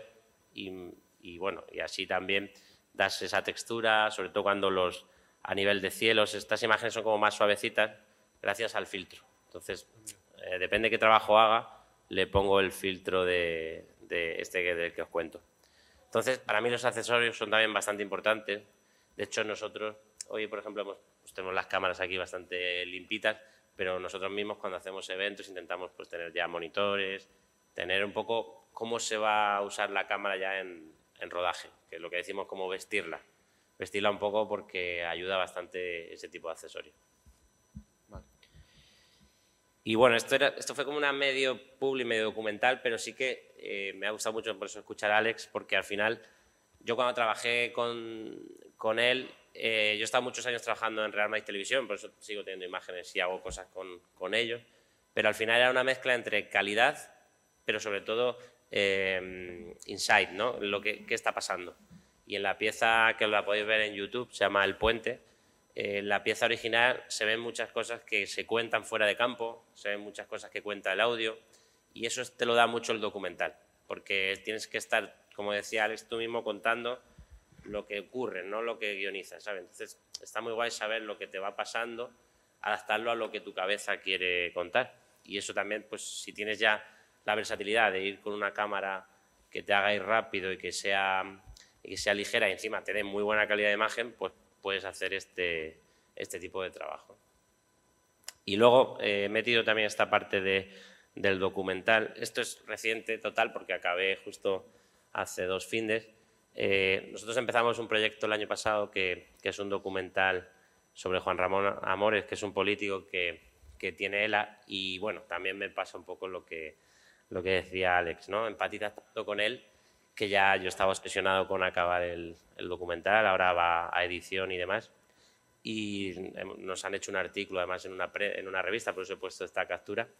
y bueno, y así también das esa textura, sobre todo cuando a nivel de cielos, estas imágenes son como más suavecitas gracias al filtro. Entonces, depende de qué trabajo haga, le pongo el filtro del que os cuento. Entonces, para mí los accesorios son también bastante importantes. De hecho, nosotros, hoy por ejemplo, tenemos las cámaras aquí bastante limpitas, pero nosotros mismos cuando hacemos eventos intentamos pues, tener ya monitores, tener un poco cómo se va a usar la cámara ya en rodaje, que es lo que decimos como vestirla. Vestirla un poco porque ayuda bastante ese tipo de accesorios. Vale. Y bueno, esto fue como una medio publi, medio documental, pero sí que me ha gustado mucho por eso escuchar a Alex, porque al final yo cuando trabajé con él, yo he estado muchos años trabajando en Real Madrid Televisión, por eso sigo teniendo imágenes y hago cosas con ellos, pero al final era una mezcla entre calidad, pero sobre todo insight, ¿no? ¿Qué está pasando? Y en la pieza que la podéis ver en YouTube, se llama El Puente, en la pieza original se ven muchas cosas que se cuentan fuera de campo, se ven muchas cosas que cuenta el audio y eso te lo da mucho el documental, porque tienes que estar, como decía Alex, tú mismo contando lo que ocurre, no lo que guionizas, ¿sabes? Entonces está muy guay saber lo que te va pasando, adaptarlo a lo que tu cabeza quiere contar. Y eso también, pues si tienes ya la versatilidad de ir con una cámara que te haga ir rápido y que sea ligera y encima te dé muy buena calidad de imagen, pues puedes hacer este tipo de trabajo. Y luego he metido también esta parte del documental. Esto es reciente total porque acabé justo hace 2 findes. Nosotros empezamos un proyecto el año pasado que es un documental sobre Juan Ramón Amores, que es un político que tiene ELA y bueno, también me pasa un poco lo que decía Alex, ¿no? Empatizas tanto con él que ya yo estaba obsesionado con acabar el documental, ahora va a edición y demás. Y nos han hecho un artículo además en una revista, por eso he puesto esta captura.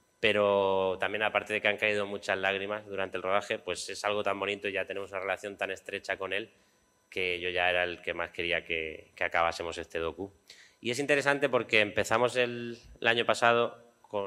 Pero también aparte de que han caído muchas lágrimas durante el rodaje, pues es algo tan bonito y ya tenemos una relación tan estrecha con él que yo ya era el que más quería que acabásemos este docu. Y es interesante porque empezamos el año pasado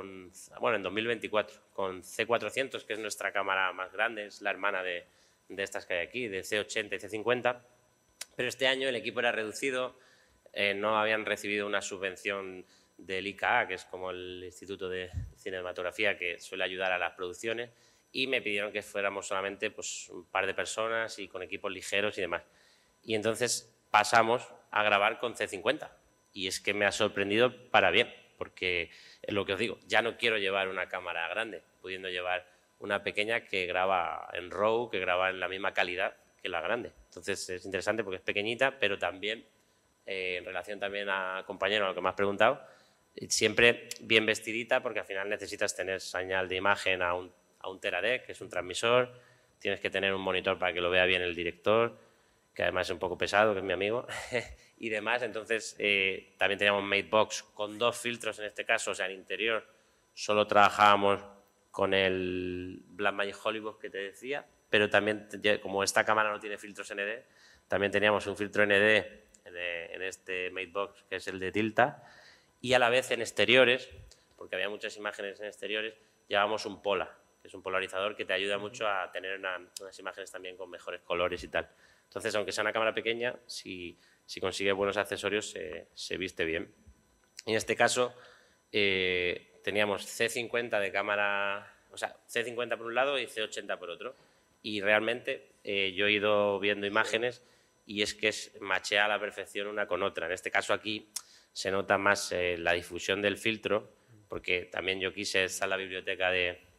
en 2024, con C400, que es nuestra cámara más grande, es la hermana de estas que hay aquí, de C80 y C50, pero este año el equipo era reducido, no habían recibido una subvención del ICA, que es como el Instituto de Cinematografía que suele ayudar a las producciones, y me pidieron que fuéramos solamente pues, un par de personas y con equipos ligeros y demás. Y entonces pasamos a grabar con C50, y es que me ha sorprendido para bien, porque es lo que os digo, ya no quiero llevar una cámara grande, pudiendo llevar una pequeña que graba en RAW, que graba en la misma calidad que la grande. Entonces es interesante porque es pequeñita, pero también, en relación también a compañero, a lo que me has preguntado, siempre bien vestidita porque al final necesitas tener señal de imagen a un Teradek, que es un transmisor, tienes que tener un monitor para que lo vea bien el director, que además es un poco pesado, que es mi amigo, y demás. Entonces también teníamos Matebox con 2 filtros en este caso, o sea, en interior solo trabajábamos con el Blackmagic Hollywood que te decía, pero también, como esta cámara no tiene filtros ND, también teníamos un filtro ND en este Matebox, que es el de Tilta, y a la vez en exteriores, porque había muchas imágenes en exteriores, llevábamos un Pola, que es un polarizador que te ayuda mucho a tener unas imágenes también con mejores colores y tal. Entonces, aunque sea una cámara pequeña, si consigue buenos accesorios, se viste bien. En este caso, teníamos C50 de cámara, o sea, C50 por un lado y C80 por otro. Y realmente yo he ido viendo imágenes y es que machea a la perfección una con otra. En este caso aquí se nota más la difusión del filtro, porque también yo quise estar en la biblioteca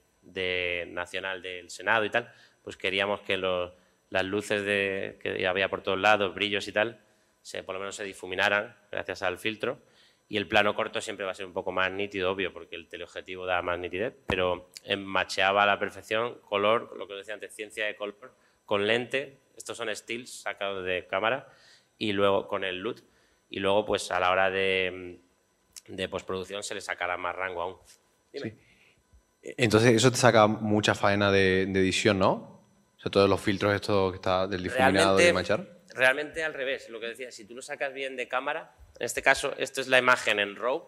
nacional del Senado y tal, pues queríamos que las luces que había por todos lados, brillos y tal, por lo menos se difuminaran gracias al filtro. Y el plano corto siempre va a ser un poco más nítido, obvio, porque el teleobjetivo da más nitidez, pero macheaba a la perfección color, lo que os decía antes, ciencia de color, con lente, estos son stills sacados de cámara, y luego con el LUT, y luego pues a la hora de postproducción se le sacará más rango aún. Dime. Sí. Entonces eso te saca mucha faena de edición, ¿no? O sea, todos los filtros estos que está del difuminado y de machar. Realmente al revés, lo que decía, si tú lo sacas bien de cámara, en este caso, esto es la imagen en RAW,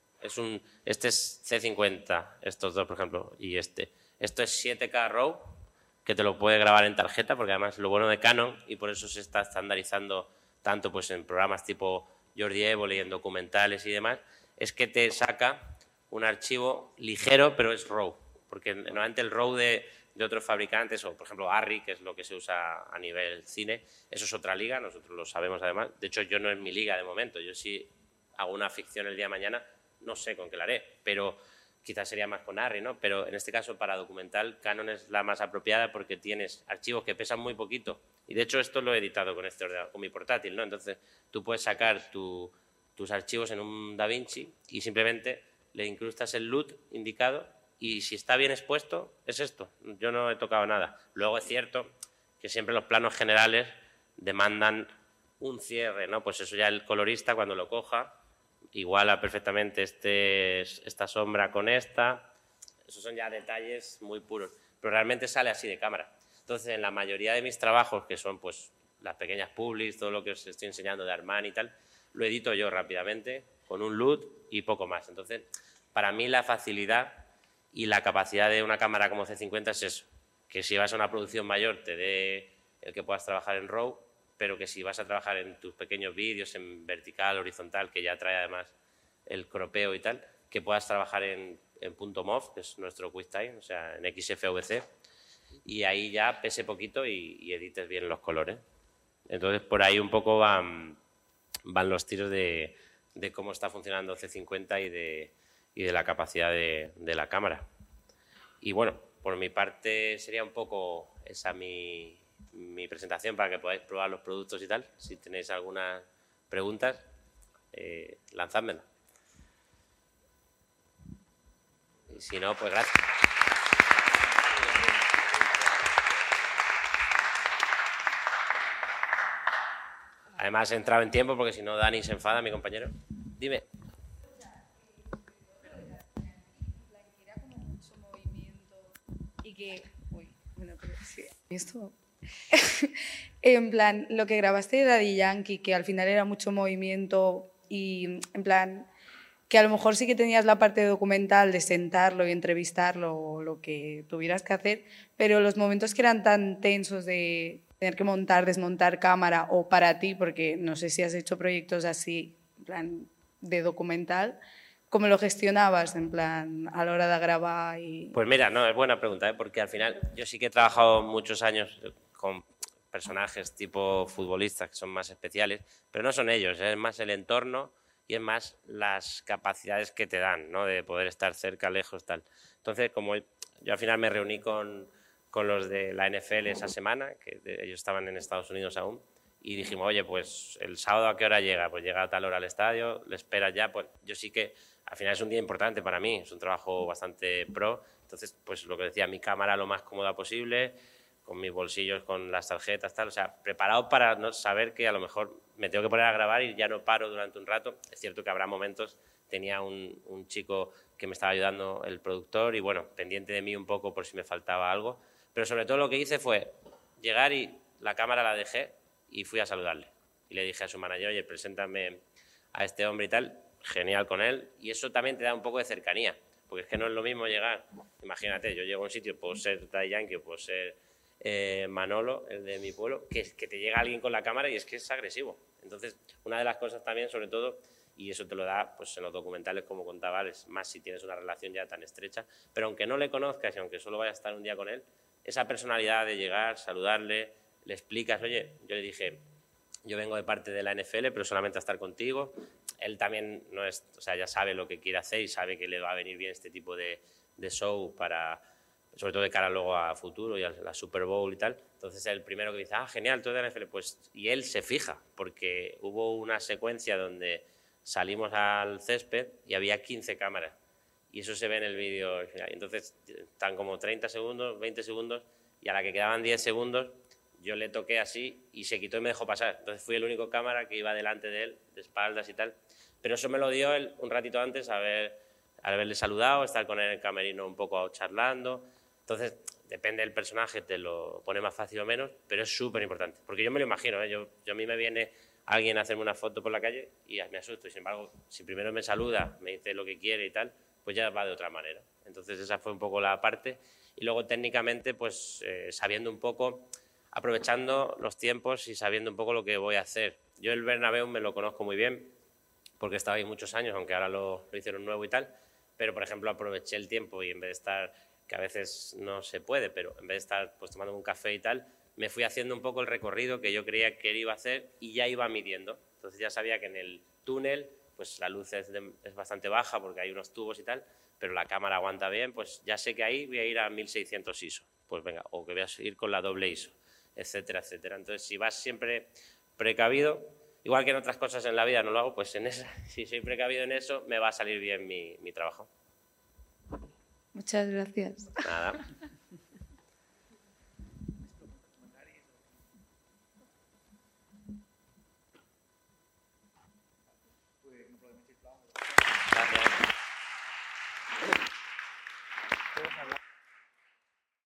este es C50, estos dos, por ejemplo, y esto es 7K RAW, que te lo puede grabar en tarjeta, porque además lo bueno de Canon, y por eso se está estandarizando tanto pues, en programas tipo Jordi Évole y en documentales y demás, es que te saca un archivo ligero, pero es RAW, porque normalmente el RAW de otros fabricantes, o por ejemplo Arri, que es lo que se usa a nivel cine, eso es otra liga, nosotros lo sabemos además. De hecho, yo no es mi liga de momento, yo sí hago una ficción el día de mañana, no sé con qué la haré, pero quizás sería más con Arri, ¿no? Pero en este caso, para documental, Canon es la más apropiada porque tienes archivos que pesan muy poquito. Y de hecho, esto lo he editado con este ordenador, con mi portátil, ¿no? Entonces, tú puedes sacar tus archivos en un DaVinci y simplemente le incrustas el LUT indicado. Y si está bien expuesto, es esto. Yo no he tocado nada. Luego es cierto que siempre los planos generales demandan un cierre, ¿no? Pues eso ya el colorista cuando lo coja iguala perfectamente esta sombra con esta. Esos son ya detalles muy puros. Pero realmente sale así de cámara. Entonces, en la mayoría de mis trabajos, que son pues las pequeñas publis, todo lo que os estoy enseñando de Armani y tal, lo edito yo rápidamente con un LUT y poco más. Entonces, para mí la facilidad y la capacidad de una cámara como C50 es eso, que si vas a una producción mayor te dé el que puedas trabajar en RAW, pero que si vas a trabajar en tus pequeños vídeos, en vertical, horizontal, que ya trae además el cropeo y tal, que puedas trabajar en .mov, que es nuestro QuickTime, o sea, en XFVC, y ahí ya pese poquito y edites bien los colores. Entonces, por ahí un poco van los tiros de cómo está funcionando C50 y de la capacidad de la cámara. Y bueno, por mi parte sería un poco esa mi presentación para que podáis probar los productos y tal. Si tenéis algunas preguntas, lanzádmela. Y si no, pues gracias. Además he entrado en tiempo porque si no Dani se enfada, mi compañero. Dime. Esto. En plan, lo que grabaste de Daddy Yankee, que al final era mucho movimiento y en plan, que a lo mejor sí que tenías la parte documental de sentarlo y entrevistarlo o lo que tuvieras que hacer, pero los momentos que eran tan tensos de tener que montar, desmontar cámara o para ti, porque no sé si has hecho proyectos así, en plan, de documental, ¿cómo lo gestionabas, en plan, a la hora de grabar? Pues mira, no, es buena pregunta, porque al final yo sí que he trabajado muchos años con personajes tipo futbolistas que son más especiales, pero no son ellos, es más el entorno y es más las capacidades que te dan, ¿no? De poder estar cerca, lejos, tal. Entonces, como yo al final me reuní con los de la NFL esa semana, que ellos estaban en Estados Unidos aún, y dijimos, oye, pues el sábado ¿a qué hora llega? Pues llega a tal hora al estadio, le esperas ya, pues yo sí que al final es un día importante para mí, es un trabajo bastante pro, entonces pues lo que decía, mi cámara lo más cómoda posible, con mis bolsillos, con las tarjetas, tal, o sea, preparado para no saber que a lo mejor me tengo que poner a grabar y ya no paro durante un rato. Es cierto que habrá momentos, tenía un chico que me estaba ayudando, el productor, y bueno, pendiente de mí un poco por si me faltaba algo, pero sobre todo lo que hice fue llegar y la cámara la dejé y fui a saludarle. Y le dije a su manager, oye, preséntame a este hombre y tal, genial con él, y eso también te da un poco de cercanía, porque es que no es lo mismo llegar, imagínate, yo llego a un sitio, puedo ser Daddy Yankee o puedo ser Manolo, el de mi pueblo, que te llega alguien con la cámara y es que es agresivo. Entonces, una de las cosas también, sobre todo, y eso te lo da pues, en los documentales, como contaba Alex, más si tienes una relación ya tan estrecha. Pero aunque no le conozcas y aunque solo vayas a estar un día con él, esa personalidad de llegar, saludarle, le explicas, oye, yo le dije, yo vengo de parte de la NFL, pero solamente a estar contigo. Él también no es, o sea, ya sabe lo que quiere hacer y sabe que le va a venir bien este tipo de show para, sobre todo de cara luego a futuro y a la Super Bowl y tal. Entonces el primero que dice, genial, tú de la NFL, pues, y él se fija, porque hubo una secuencia donde salimos al césped y había 15 cámaras, y eso se ve en el vídeo al final. Entonces están como 30 segundos, 20 segundos, y a la que quedaban 10 segundos, yo le toqué así y se quitó y me dejó pasar. Entonces fui el único cámara que iba delante de él, de espaldas y tal. Pero eso me lo dio él un ratito antes, haberle saludado, estar con él en el camerino un poco charlando. Entonces, depende del personaje, te lo pone más fácil o menos, pero es súper importante. Porque yo me lo imagino, ¿eh? Yo a mí me viene alguien a hacerme una foto por la calle y me asusto. Y sin embargo, si primero me saluda, me dice lo que quiere y tal, pues ya va de otra manera. Entonces esa fue un poco la parte. Y luego técnicamente, pues sabiendo un poco, aprovechando los tiempos y sabiendo un poco lo que voy a hacer. Yo el Bernabéu me lo conozco muy bien, porque estaba ahí muchos años, aunque ahora lo hicieron nuevo y tal, pero por ejemplo aproveché el tiempo y en vez de estar, que a veces no se puede, pero en vez de estar pues tomando un café y tal, me fui haciendo un poco el recorrido que yo creía que él iba a hacer y ya iba midiendo. Entonces ya sabía que en el túnel pues la luz es bastante baja porque hay unos tubos y tal, pero la cámara aguanta bien, pues ya sé que ahí voy a ir a 1600 ISO, pues venga, o que voy a ir con la doble ISO, etcétera, etcétera. Entonces si vas siempre precavido, igual que en otras cosas en la vida no lo hago, pues en esa, si soy precavido en eso, me va a salir bien mi trabajo. Muchas gracias. Nada.